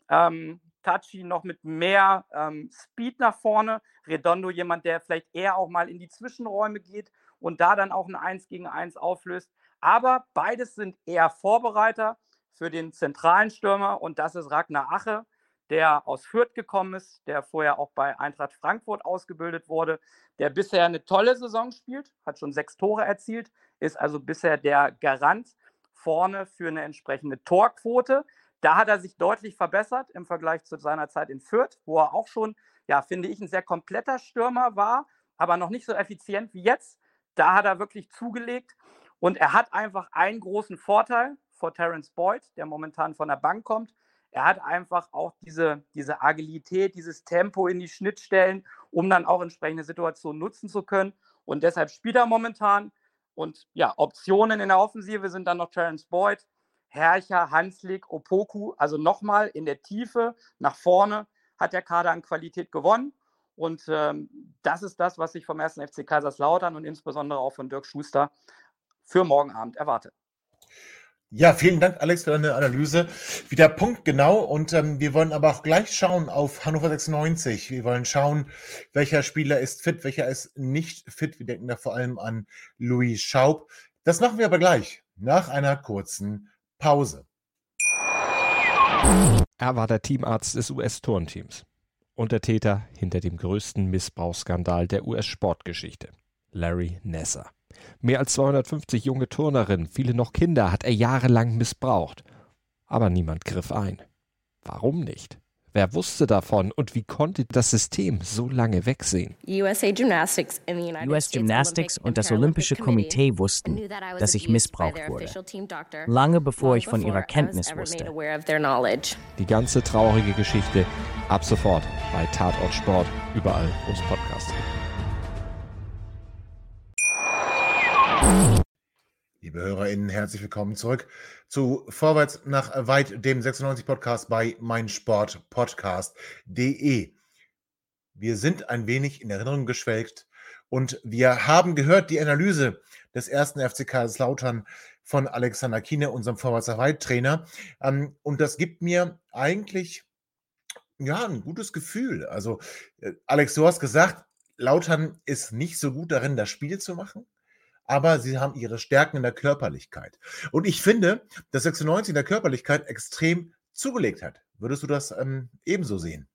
Tachi noch mit mehr Speed nach vorne. Redondo jemand, der vielleicht eher auch mal in die Zwischenräume geht und da dann auch ein 1 gegen 1 auflöst. Aber beides sind eher Vorbereiter für den zentralen Stürmer und das ist Ragnar Ache, der aus Fürth gekommen ist, der vorher auch bei Eintracht Frankfurt ausgebildet wurde, der bisher eine tolle Saison spielt, hat schon 6 Tore erzielt, ist also bisher der Garant vorne für eine entsprechende Torquote. Da hat er sich deutlich verbessert im Vergleich zu seiner Zeit in Fürth, wo er auch schon, ja, finde ich, ein sehr kompletter Stürmer war, aber noch nicht so effizient wie jetzt. Da hat er wirklich zugelegt und er hat einfach einen großen Vorteil vor Terence Boyd, der momentan von der Bank kommt. Er hat einfach auch diese Agilität, dieses Tempo in die Schnittstellen, um dann auch entsprechende Situationen nutzen zu können. Und deshalb spielt er momentan. Und ja, Optionen in der Offensive sind dann noch Terence Boyd, Herrcher, Hanslik, Opoku. Also nochmal in der Tiefe nach vorne hat der Kader an Qualität gewonnen. Und das ist das, was ich vom 1. FC Kaiserslautern und insbesondere auch von Dirk Schuster für morgen Abend erwarte. Ja, vielen Dank, Alex, für deine Analyse. Wieder punktgenau und wir wollen aber auch gleich schauen auf Hannover 96. Wir wollen schauen, welcher Spieler ist fit, welcher ist nicht fit. Wir denken da vor allem an Louis Schaub. Das machen wir aber gleich, nach einer kurzen Pause. Er war der Teamarzt des US-Turnteams und der Täter hinter dem größten Missbrauchsskandal der US-Sportgeschichte, Larry Nassar. Mehr als 250 junge Turnerinnen, viele noch Kinder, hat er jahrelang missbraucht. Aber niemand griff ein. Warum nicht? Wer wusste davon und wie konnte das System so lange wegsehen? US Gymnastics und das Olympische Komitee wussten, dass ich missbraucht wurde. Lange bevor ich von ihrer Kenntnis wusste. Die ganze traurige Geschichte ab sofort bei Tatort Sport, überall, wo es Podcasts gibt. Liebe HörerInnen, herzlich willkommen zurück zu Vorwärts nach weit, dem 96-Podcast bei meinsportpodcast.de. Wir sind ein wenig in Erinnerung geschwelgt und wir haben gehört die Analyse des 1. FC Kaiserslautern von Alexander Kiene, unserem Vorwärts nach weit Trainer. Und das gibt mir eigentlich ja ein gutes Gefühl. Also Alex, du hast gesagt, Lautern ist nicht so gut darin, das Spiel zu machen. Aber sie haben ihre Stärken in der Körperlichkeit. Und ich finde, dass 96 in der Körperlichkeit extrem zugelegt hat. Würdest du das ebenso sehen?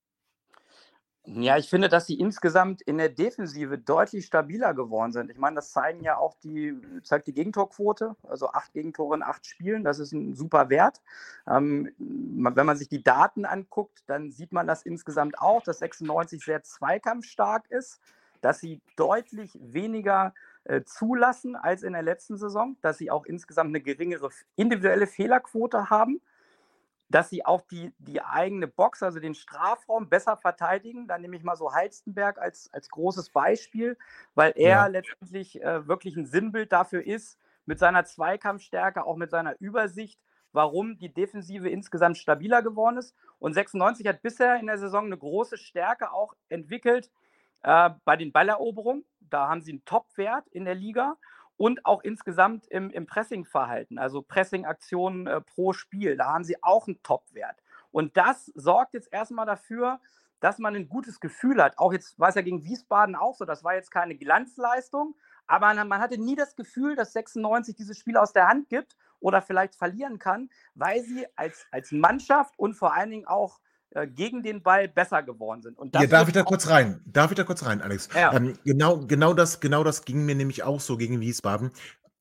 Ja, ich finde, dass sie insgesamt in der Defensive deutlich stabiler geworden sind. Ich meine, das zeigt die Gegentorquote, also 8 Gegentore in 8 Spielen, das ist ein super Wert. Wenn man sich die Daten anguckt, dann sieht man das insgesamt auch, dass 96 sehr zweikampfstark ist, dass sie deutlich weniger zulassen als in der letzten Saison, dass sie auch insgesamt eine geringere individuelle Fehlerquote haben, dass sie auch die eigene Box, also den Strafraum, besser verteidigen. Da nehme ich mal so Halstenberg als großes Beispiel, weil er letztendlich wirklich ein Sinnbild dafür ist, mit seiner Zweikampfstärke, auch mit seiner Übersicht, warum die Defensive insgesamt stabiler geworden ist. Und 96 hat bisher in der Saison eine große Stärke auch entwickelt, bei den Balleroberungen, da haben sie einen Top-Wert in der Liga und auch insgesamt im Pressing-Verhalten, also Pressing-Aktionen pro Spiel, da haben sie auch einen Top-Wert. Und das sorgt jetzt erstmal dafür, dass man ein gutes Gefühl hat. Auch jetzt war es ja gegen Wiesbaden auch so, das war jetzt keine Glanzleistung, aber man hatte nie das Gefühl, dass 96 dieses Spiel aus der Hand gibt oder vielleicht verlieren kann, weil sie als Mannschaft und vor allen Dingen auch gegen den Ball besser geworden sind. Und das darf ich da kurz rein, Alex? Ja. Genau das ging mir nämlich auch so gegen Wiesbaden.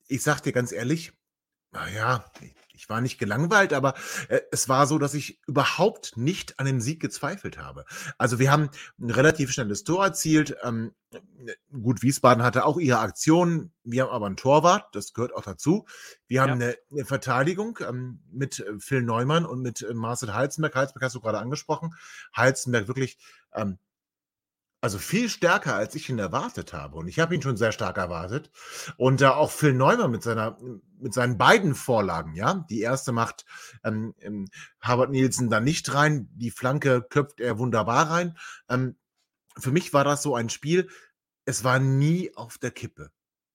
ich sag dir ganz ehrlich, naja, ich war nicht gelangweilt, aber es war so, dass ich überhaupt nicht an dem Sieg gezweifelt habe. Also wir haben ein relativ schnelles Tor erzielt. Gut, Wiesbaden hatte auch ihre Aktionen. Wir haben aber einen Torwart, das gehört auch dazu. Wir haben eine Verteidigung mit Phil Neumann und mit Marcel Halzenberg. Halzenberg hast du gerade angesprochen. Halzenberg wirklich also viel stärker, als ich ihn erwartet habe. Und ich habe ihn schon sehr stark erwartet. Und auch Phil Neumann mit seinen beiden Vorlagen, ja. Die erste macht Harvard Nielsen da nicht rein. Die Flanke köpft er wunderbar rein. Für mich war das so ein Spiel, es war nie auf der Kippe.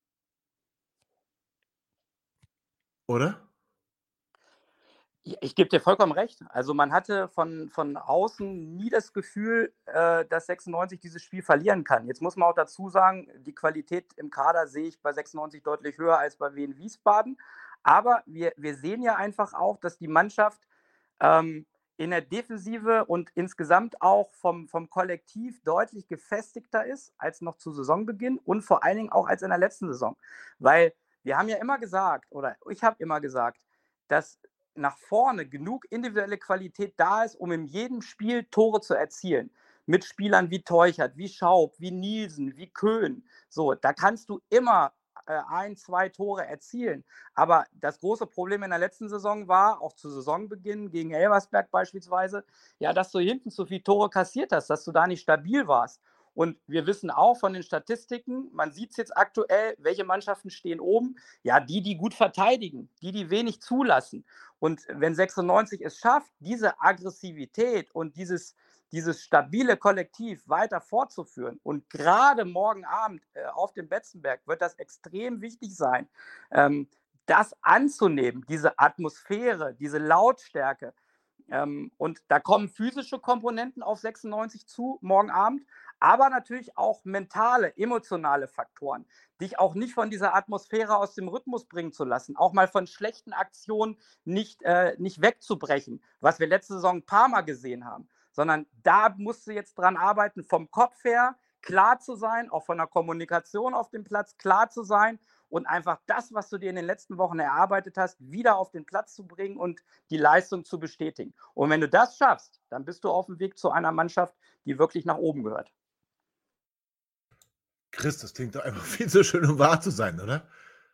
Oder? Ich gebe dir vollkommen recht. Also man hatte von außen nie das Gefühl, dass 96 dieses Spiel verlieren kann. Jetzt muss man auch dazu sagen, die Qualität im Kader sehe ich bei 96 deutlich höher als bei Wien Wiesbaden. Aber wir sehen ja einfach auch, dass die Mannschaft in der Defensive und insgesamt auch vom Kollektiv deutlich gefestigter ist als noch zu Saisonbeginn und vor allen Dingen auch als in der letzten Saison. Weil wir haben ja immer gesagt, oder ich habe immer gesagt, dass nach vorne genug individuelle Qualität da ist, um in jedem Spiel Tore zu erzielen. Mit Spielern wie Teuchert, wie Schaub, wie Nielsen, wie Köhn. So, da kannst du immer 1, 2 Tore erzielen. Aber das große Problem in der letzten Saison war, auch zu Saisonbeginn gegen Elversberg beispielsweise, ja, dass du hinten zu viele Tore kassiert hast, dass du da nicht stabil warst. Und wir wissen auch von den Statistiken, man sieht es jetzt aktuell, welche Mannschaften stehen oben. Ja, die gut verteidigen, die wenig zulassen. Und wenn 96 es schafft, diese Aggressivität und dieses stabile Kollektiv weiter fortzuführen, und gerade morgen Abend auf dem Betzenberg wird das extrem wichtig sein, das anzunehmen, diese Atmosphäre, diese Lautstärke. Und da kommen physische Komponenten auf 96 zu, morgen Abend, aber natürlich auch mentale, emotionale Faktoren. Dich auch nicht von dieser Atmosphäre aus dem Rhythmus bringen zu lassen, auch mal von schlechten Aktionen nicht wegzubrechen, was wir letzte Saison ein paar Mal gesehen haben, sondern da musst du jetzt dran arbeiten, vom Kopf her klar zu sein, auch von der Kommunikation auf dem Platz klar zu sein und einfach das, was du dir in den letzten Wochen erarbeitet hast, wieder auf den Platz zu bringen und die Leistung zu bestätigen. Und wenn du das schaffst, dann bist du auf dem Weg zu einer Mannschaft, die wirklich nach oben gehört. Chris, das klingt doch einfach viel zu schön, um wahr zu sein, oder?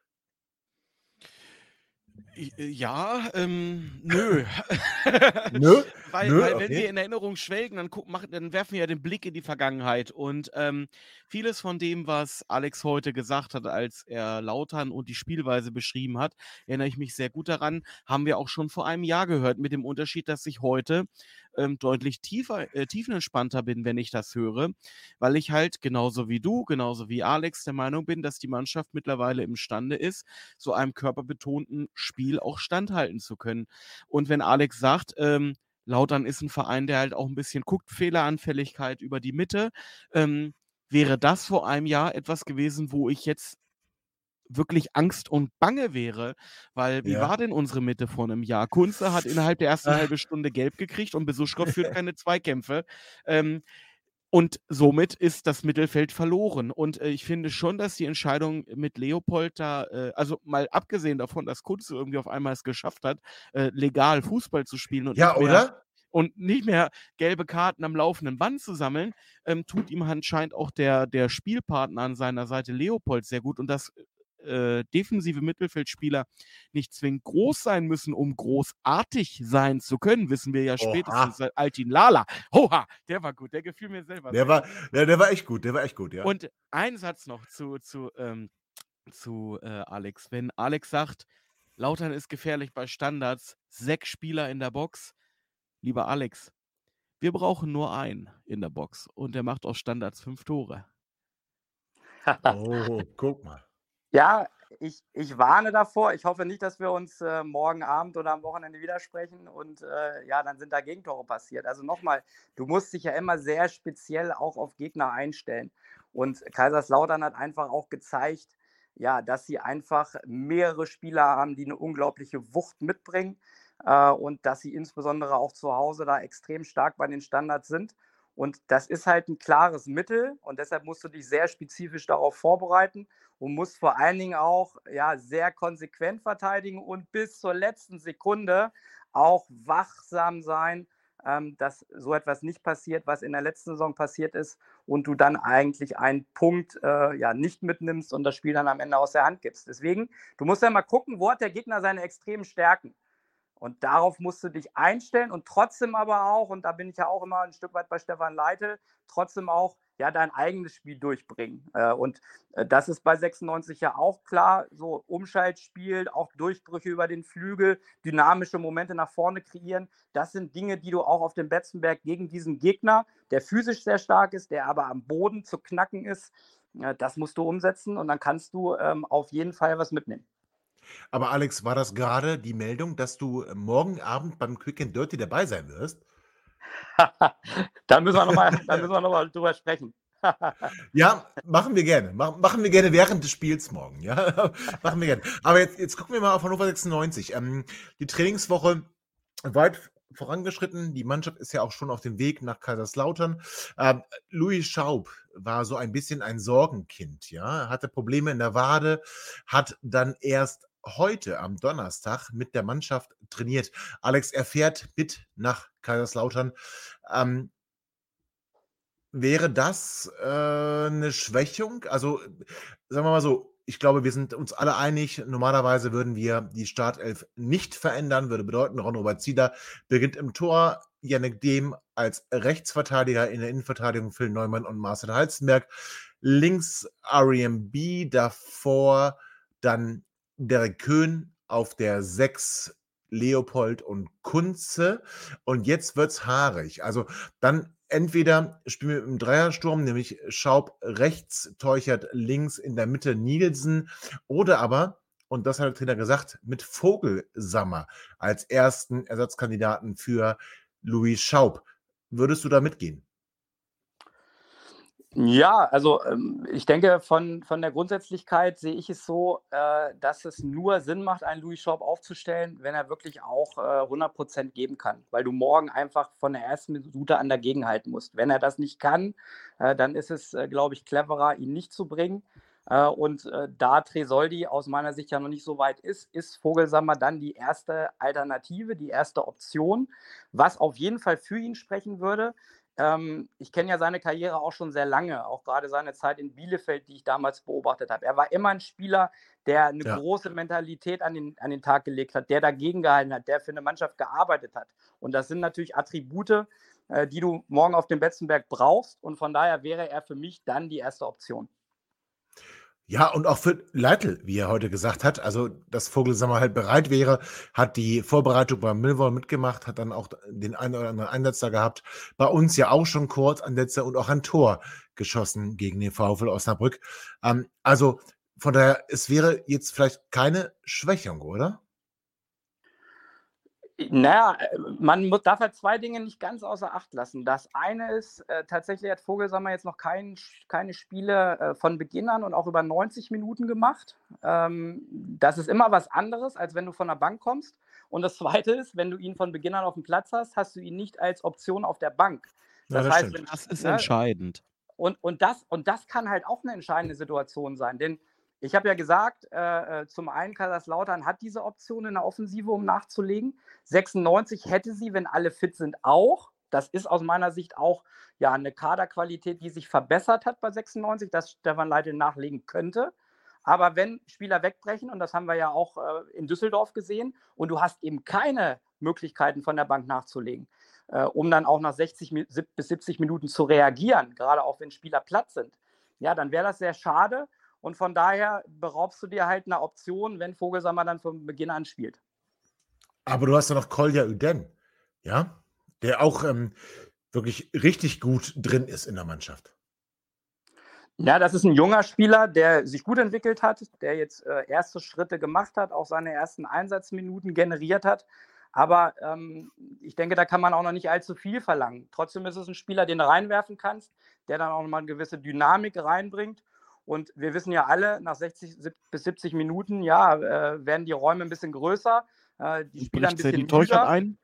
Ja, nö. Nö? Weil Nö, wenn okay. wir in Erinnerung schwelgen, dann werfen wir ja den Blick in die Vergangenheit. Und vieles von dem, was Alex heute gesagt hat, als er Lautern und die Spielweise beschrieben hat, erinnere ich mich sehr gut daran, haben wir auch schon vor einem Jahr gehört, mit dem Unterschied, dass ich heute deutlich tiefenentspannter bin, wenn ich das höre, weil ich halt genauso wie du, genauso wie Alex der Meinung bin, dass die Mannschaft mittlerweile imstande ist, so einem körperbetonten Spiel auch standhalten zu können. Und wenn Alex sagt, Lautern ist ein Verein, der halt auch ein bisschen guckt, Fehleranfälligkeit über die Mitte, wäre das vor einem Jahr etwas gewesen, wo ich jetzt wirklich Angst und Bange wäre, weil wie war denn unsere Mitte vor einem Jahr? Kunze hat innerhalb der ersten halben Stunde gelb gekriegt und Besuschkow führt keine Zweikämpfe. Und somit ist das Mittelfeld verloren. Und ich finde schon, dass die Entscheidung mit Leopold da, also mal abgesehen davon, dass Kunze irgendwie auf einmal es geschafft hat, legal Fußball zu spielen und Ja, oder? Und nicht mehr gelbe Karten am laufenden Band zu sammeln, tut ihm anscheinend auch der Spielpartner an seiner Seite Leopold sehr gut. Und dass defensive Mittelfeldspieler nicht zwingend groß sein müssen, um großartig sein zu können, wissen wir ja spätestens seit Altin Lala. Hoha, der war gut, der gefiel mir selber. Der war echt gut, ja. Und ein Satz noch zu Alex. Wenn Alex sagt, Lautern ist gefährlich bei Standards, 6 Spieler in der Box, lieber Alex, wir brauchen nur einen in der Box und der macht aus Standards 5 Tore. Oh, guck mal. Ja, ich warne davor. Ich hoffe nicht, dass wir uns morgen Abend oder am Wochenende widersprechen und dann sind da Gegentore passiert. Also nochmal, du musst dich ja immer sehr speziell auch auf Gegner einstellen. Und Kaiserslautern hat einfach auch gezeigt, ja, dass sie einfach mehrere Spieler haben, die eine unglaubliche Wucht mitbringen und dass sie insbesondere auch zu Hause da extrem stark bei den Standards sind. Und das ist halt ein klares Mittel und deshalb musst du dich sehr spezifisch darauf vorbereiten und musst vor allen Dingen auch sehr konsequent verteidigen und bis zur letzten Sekunde auch wachsam sein, dass so etwas nicht passiert, was in der letzten Saison passiert ist und du dann eigentlich einen Punkt nicht mitnimmst und das Spiel dann am Ende aus der Hand gibst. Deswegen, du musst ja mal gucken, wo hat der Gegner seine extremen Stärken. Und darauf musst du dich einstellen und trotzdem aber auch, und da bin ich ja auch immer ein Stück weit bei Stefan Leitl, trotzdem auch dein eigenes Spiel durchbringen. Und das ist bei 96 ja auch klar, so Umschaltspiel, auch Durchbrüche über den Flügel, dynamische Momente nach vorne kreieren. Das sind Dinge, die du auch auf dem Betzenberg gegen diesen Gegner, der physisch sehr stark ist, der aber am Boden zu knacken ist, das musst du umsetzen und dann kannst du auf jeden Fall was mitnehmen. Aber Alex, war das gerade die Meldung, dass du morgen Abend beim Quick and Dirty dabei sein wirst? Da müssen wir noch mal drüber sprechen. Ja, machen wir gerne. Machen wir gerne während des Spiels morgen. Ja, machen wir gerne. Aber jetzt gucken wir mal auf Hannover 96. Die Trainingswoche weit vorangeschritten. Die Mannschaft ist ja auch schon auf dem Weg nach Kaiserslautern. Louis Schaub war so ein bisschen ein Sorgenkind. Ja, hatte Probleme in der Wade, hat dann erst heute am Donnerstag mit der Mannschaft trainiert. Alex, er fährt mit nach Kaiserslautern. Wäre das eine Schwächung? Also, sagen wir mal so, ich glaube, wir sind uns alle einig, normalerweise würden wir die Startelf nicht verändern, würde bedeuten, Ron-Robert Zieler beginnt im Tor, Yannick Dehm als Rechtsverteidiger, in der Innenverteidigung Phil Neumann und Marcel Halstenberg, links RMB, davor dann Derek Köhn, auf der 6 Leopold und Kunze und jetzt wird's haarig. Also dann entweder spielen wir im Dreiersturm, nämlich Schaub rechts, Teuchert links, in der Mitte Nielsen oder aber, und das hat der Trainer gesagt, mit Vogelsammer als ersten Ersatzkandidaten für Louis Schaub. Würdest du da mitgehen? Ja, also ich denke, von der Grundsätzlichkeit sehe ich es so, dass es nur Sinn macht, einen Louis Schaub aufzustellen, wenn er wirklich auch 100% geben kann, weil du morgen einfach von der ersten Minute an dagegen halten musst. Wenn er das nicht kann, dann ist es, glaube ich, cleverer, ihn nicht zu bringen. Und da Tresoldi aus meiner Sicht ja noch nicht so weit ist Vogelsammer dann die erste Alternative, die erste Option, was auf jeden Fall für ihn sprechen würde. Ich kenne ja seine Karriere auch schon sehr lange, auch gerade seine Zeit in Bielefeld, die ich damals beobachtet habe. Er war immer ein Spieler, der eine große Mentalität an den Tag gelegt hat, der dagegen gehalten hat, der für eine Mannschaft gearbeitet hat. Und das sind natürlich Attribute, die du morgen auf dem Betzenberg brauchst. Und von daher wäre er für mich dann die erste Option. Ja, und auch für Leitl, wie er heute gesagt hat, also dass Vogelsammer halt bereit wäre, hat die Vorbereitung beim Millwall mitgemacht, hat dann auch den einen oder anderen Einsatz da gehabt. Bei uns ja auch schon Kurzansätze und auch ein Tor geschossen gegen den VfL Osnabrück. Also von daher, es wäre jetzt vielleicht keine Schwächung, oder? Naja, man darf halt zwei Dinge nicht ganz außer Acht lassen. Das eine ist, tatsächlich hat Vogelsammer jetzt noch keine Spiele von Beginn an und auch über 90 Minuten gemacht. Das ist immer was anderes, als wenn du von der Bank kommst. Und das Zweite ist, wenn du ihn von Beginn an auf dem Platz hast, hast du ihn nicht als Option auf der Bank. Das heißt, das ist entscheidend. Und das kann halt auch eine entscheidende Situation sein. Denn ich habe ja gesagt, zum einen Kaiserslautern hat diese Option in der Offensive, um nachzulegen. 96 hätte sie, wenn alle fit sind, auch. Das ist aus meiner Sicht auch eine Kaderqualität, die sich verbessert hat bei 96, dass Stefan Leitl nachlegen könnte. Aber wenn Spieler wegbrechen, und das haben wir ja auch in Düsseldorf gesehen, und du hast eben keine Möglichkeiten von der Bank nachzulegen, um dann auch nach 60 bis 70 Minuten zu reagieren, gerade auch wenn Spieler platt sind, ja, dann wäre das sehr schade. Und von daher beraubst du dir halt eine Option, wenn Vogelsammer dann von Beginn an spielt. Aber du hast ja noch Kolja Üden, ja, der auch wirklich richtig gut drin ist in der Mannschaft. Ja, das ist ein junger Spieler, der sich gut entwickelt hat, der jetzt erste Schritte gemacht hat, auch seine ersten Einsatzminuten generiert hat. Aber ich denke, da kann man auch noch nicht allzu viel verlangen. Trotzdem ist es ein Spieler, den du reinwerfen kannst, der dann auch mal eine gewisse Dynamik reinbringt. Und wir wissen ja alle, nach 60 bis 70 Minuten, werden die Räume ein bisschen größer, die Spieler ein bisschen die Teuchert ein?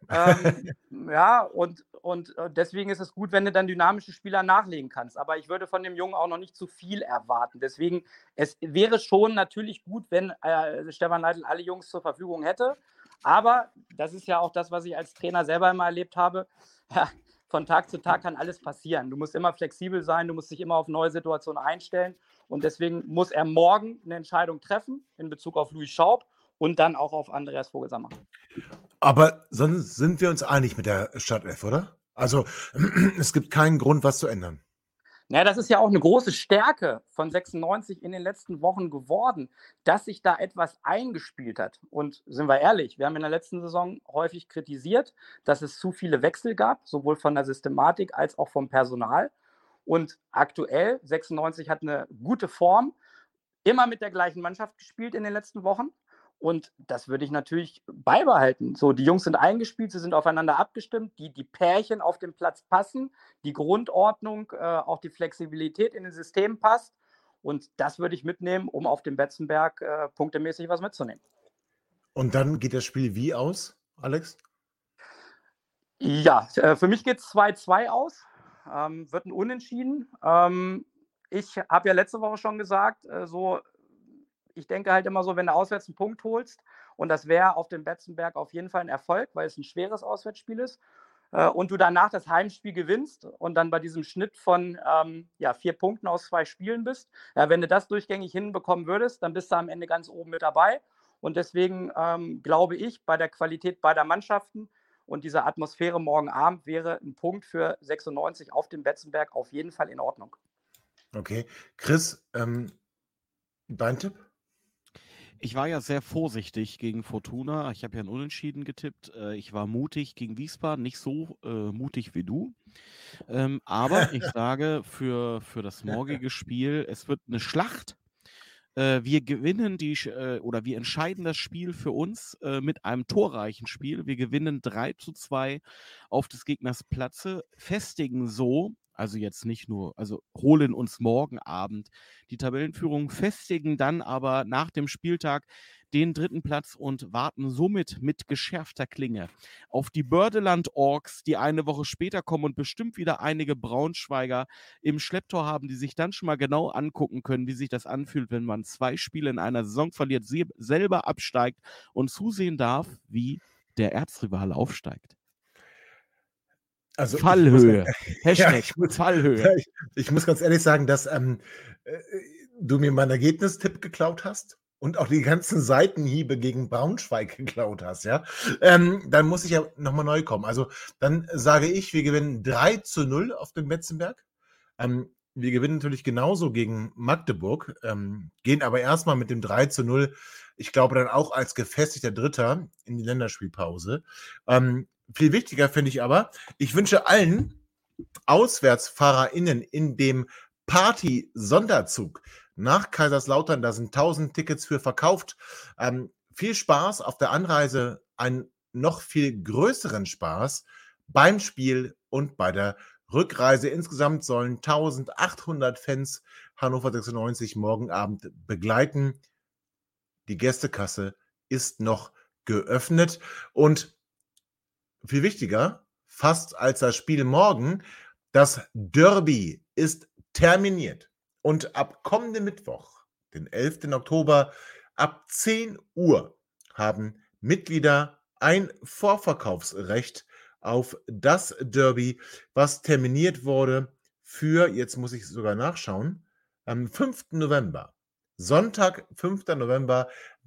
Ja, und deswegen ist es gut, wenn du dann dynamische Spieler nachlegen kannst. Aber ich würde von dem Jungen auch noch nicht zu viel erwarten. Deswegen, es wäre schon natürlich gut, wenn Stefan Leitl alle Jungs zur Verfügung hätte. Aber das ist ja auch das, was ich als Trainer selber immer erlebt habe. Ja, von Tag zu Tag kann alles passieren. Du musst immer flexibel sein, du musst dich immer auf neue Situationen einstellen. Und deswegen muss er morgen eine Entscheidung treffen in Bezug auf Louis Schaub und dann auch auf Andreas Vogelsammer. Aber sonst sind wir uns einig mit der Startelf, oder? Also es gibt keinen Grund, was zu ändern. Ja, das ist ja auch eine große Stärke von 96 in den letzten Wochen geworden, dass sich da etwas eingespielt hat. Und sind wir ehrlich, wir haben in der letzten Saison häufig kritisiert, dass es zu viele Wechsel gab, sowohl von der Systematik als auch vom Personal. Und aktuell, 96 hat eine gute Form, immer mit der gleichen Mannschaft gespielt in den letzten Wochen. Und das würde ich natürlich beibehalten. So, die Jungs sind eingespielt, sie sind aufeinander abgestimmt, die Pärchen auf dem Platz passen, die Grundordnung, auch die Flexibilität in den Systemen passt. Und das würde ich mitnehmen, um auf dem Betzenberg punktemäßig was mitzunehmen. Und dann geht das Spiel wie aus, Alex? Ja, für mich geht es 2-2 aus. Wird ein Unentschieden. Ich habe ja letzte Woche schon gesagt, ich denke halt immer so, wenn du auswärts einen Punkt holst, und das wäre auf dem Betzenberg auf jeden Fall ein Erfolg, weil es ein schweres Auswärtsspiel ist, und du danach das Heimspiel gewinnst und dann bei diesem Schnitt von 4 Punkten aus 2 Spielen bist, wenn du das durchgängig hinbekommen würdest, dann bist du am Ende ganz oben mit dabei. Und deswegen glaube ich, bei der Qualität beider Mannschaften und dieser Atmosphäre morgen Abend wäre ein Punkt für 96 auf dem Betzenberg auf jeden Fall in Ordnung. Okay. Chris, dein Tipp? Ich war ja sehr vorsichtig gegen Fortuna. Ich habe ja ein Unentschieden getippt. Ich war mutig gegen Wiesbaden, nicht so mutig wie du. Aber ich sage für das morgige Spiel, es wird eine Schlacht. Wir gewinnen wir entscheiden das Spiel für uns mit einem torreichen Spiel. Wir gewinnen 3-2 auf des Gegners Platze, festigen so, also jetzt nicht nur, also holen uns morgen Abend die Tabellenführung, festigen dann aber nach dem Spieltag den 3. Platz und warten somit mit geschärfter Klinge auf die Bördeland-Orks, die eine Woche später kommen und bestimmt wieder einige Braunschweiger im Schlepptau haben, die sich dann schon mal genau angucken können, wie sich das anfühlt, wenn man 2 Spiele in einer Saison verliert, selber absteigt und zusehen darf, wie der Erzrivale aufsteigt. Also Fallhöhe. Fallhöhe. Ich muss ganz ehrlich sagen, dass du mir meinen Ergebnistipp geklaut hast und auch die ganzen Seitenhiebe gegen Braunschweig geklaut hast, ja. Dann muss ich ja nochmal neu kommen. Also dann sage ich, wir gewinnen 3-0 auf dem Betzenberg. Wir gewinnen natürlich genauso gegen Magdeburg, gehen aber erstmal mit dem 3-0, ich glaube dann auch als gefestigter Dritter in die Länderspielpause. Viel wichtiger finde ich aber, ich wünsche allen AuswärtsfahrerInnen in dem Party-Sonderzug nach Kaiserslautern, da sind 1000 Tickets für verkauft. Viel Spaß auf der Anreise, einen noch viel größeren Spaß beim Spiel und bei der Rückreise. Insgesamt sollen 1800 Fans Hannover 96 morgen Abend begleiten. Die Gästekasse ist noch geöffnet und viel wichtiger, fast als das Spiel morgen, das Derby ist terminiert. Und ab kommenden Mittwoch, den 11. Oktober, ab 10 Uhr haben Mitglieder ein Vorverkaufsrecht auf das Derby, was terminiert wurde für, jetzt muss ich sogar nachschauen, am 5. November. Sonntag, 5. November,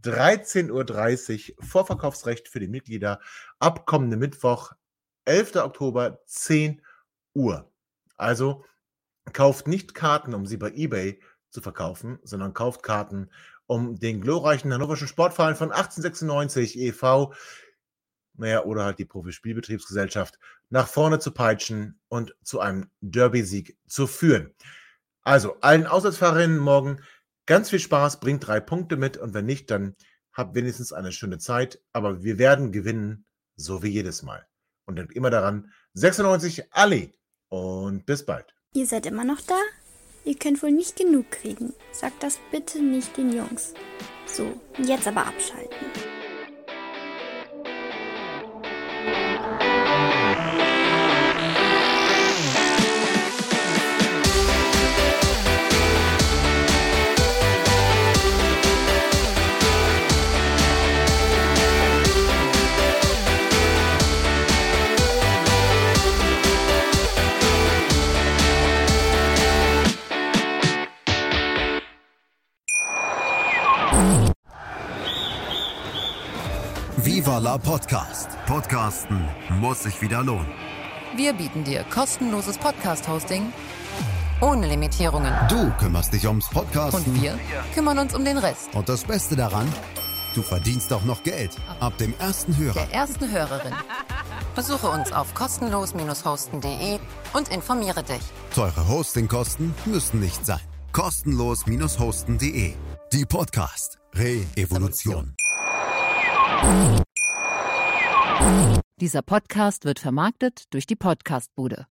13:30 Uhr, Vorverkaufsrecht für die Mitglieder. Ab kommenden Mittwoch, 11. Oktober, 10 Uhr. Also kauft nicht Karten, um sie bei eBay zu verkaufen, sondern kauft Karten, um den glorreichen hannoverschen Sportverein von 1896 e.V., oder halt die Profispielbetriebsgesellschaft, nach vorne zu peitschen und zu einem Derby-Sieg zu führen. Also allen Auswärtsfahrerinnen morgen ganz viel Spaß, bringt 3 Punkte mit und wenn nicht, dann habt wenigstens eine schöne Zeit. Aber wir werden gewinnen, so wie jedes Mal. Und denkt immer daran, 96 Ali und bis bald. Ihr seid immer noch da? Ihr könnt wohl nicht genug kriegen. Sagt das bitte nicht den Jungs. So, jetzt aber abschalten. Viva la Podcast. Podcasten muss sich wieder lohnen. Wir bieten dir kostenloses Podcast-Hosting ohne Limitierungen. Du kümmerst dich ums Podcasten. Und wir kümmern uns um den Rest. Und das Beste daran, du verdienst auch noch Geld. Ab dem ersten Hörer. Der ersten Hörerin. Besuche uns auf kostenlos-hosten.de und informiere dich. Teure Hostingkosten müssen nicht sein. Kostenlos-hosten.de. Die Podcast Re-Evolution. Dieser Podcast wird vermarktet durch die Podcastbude.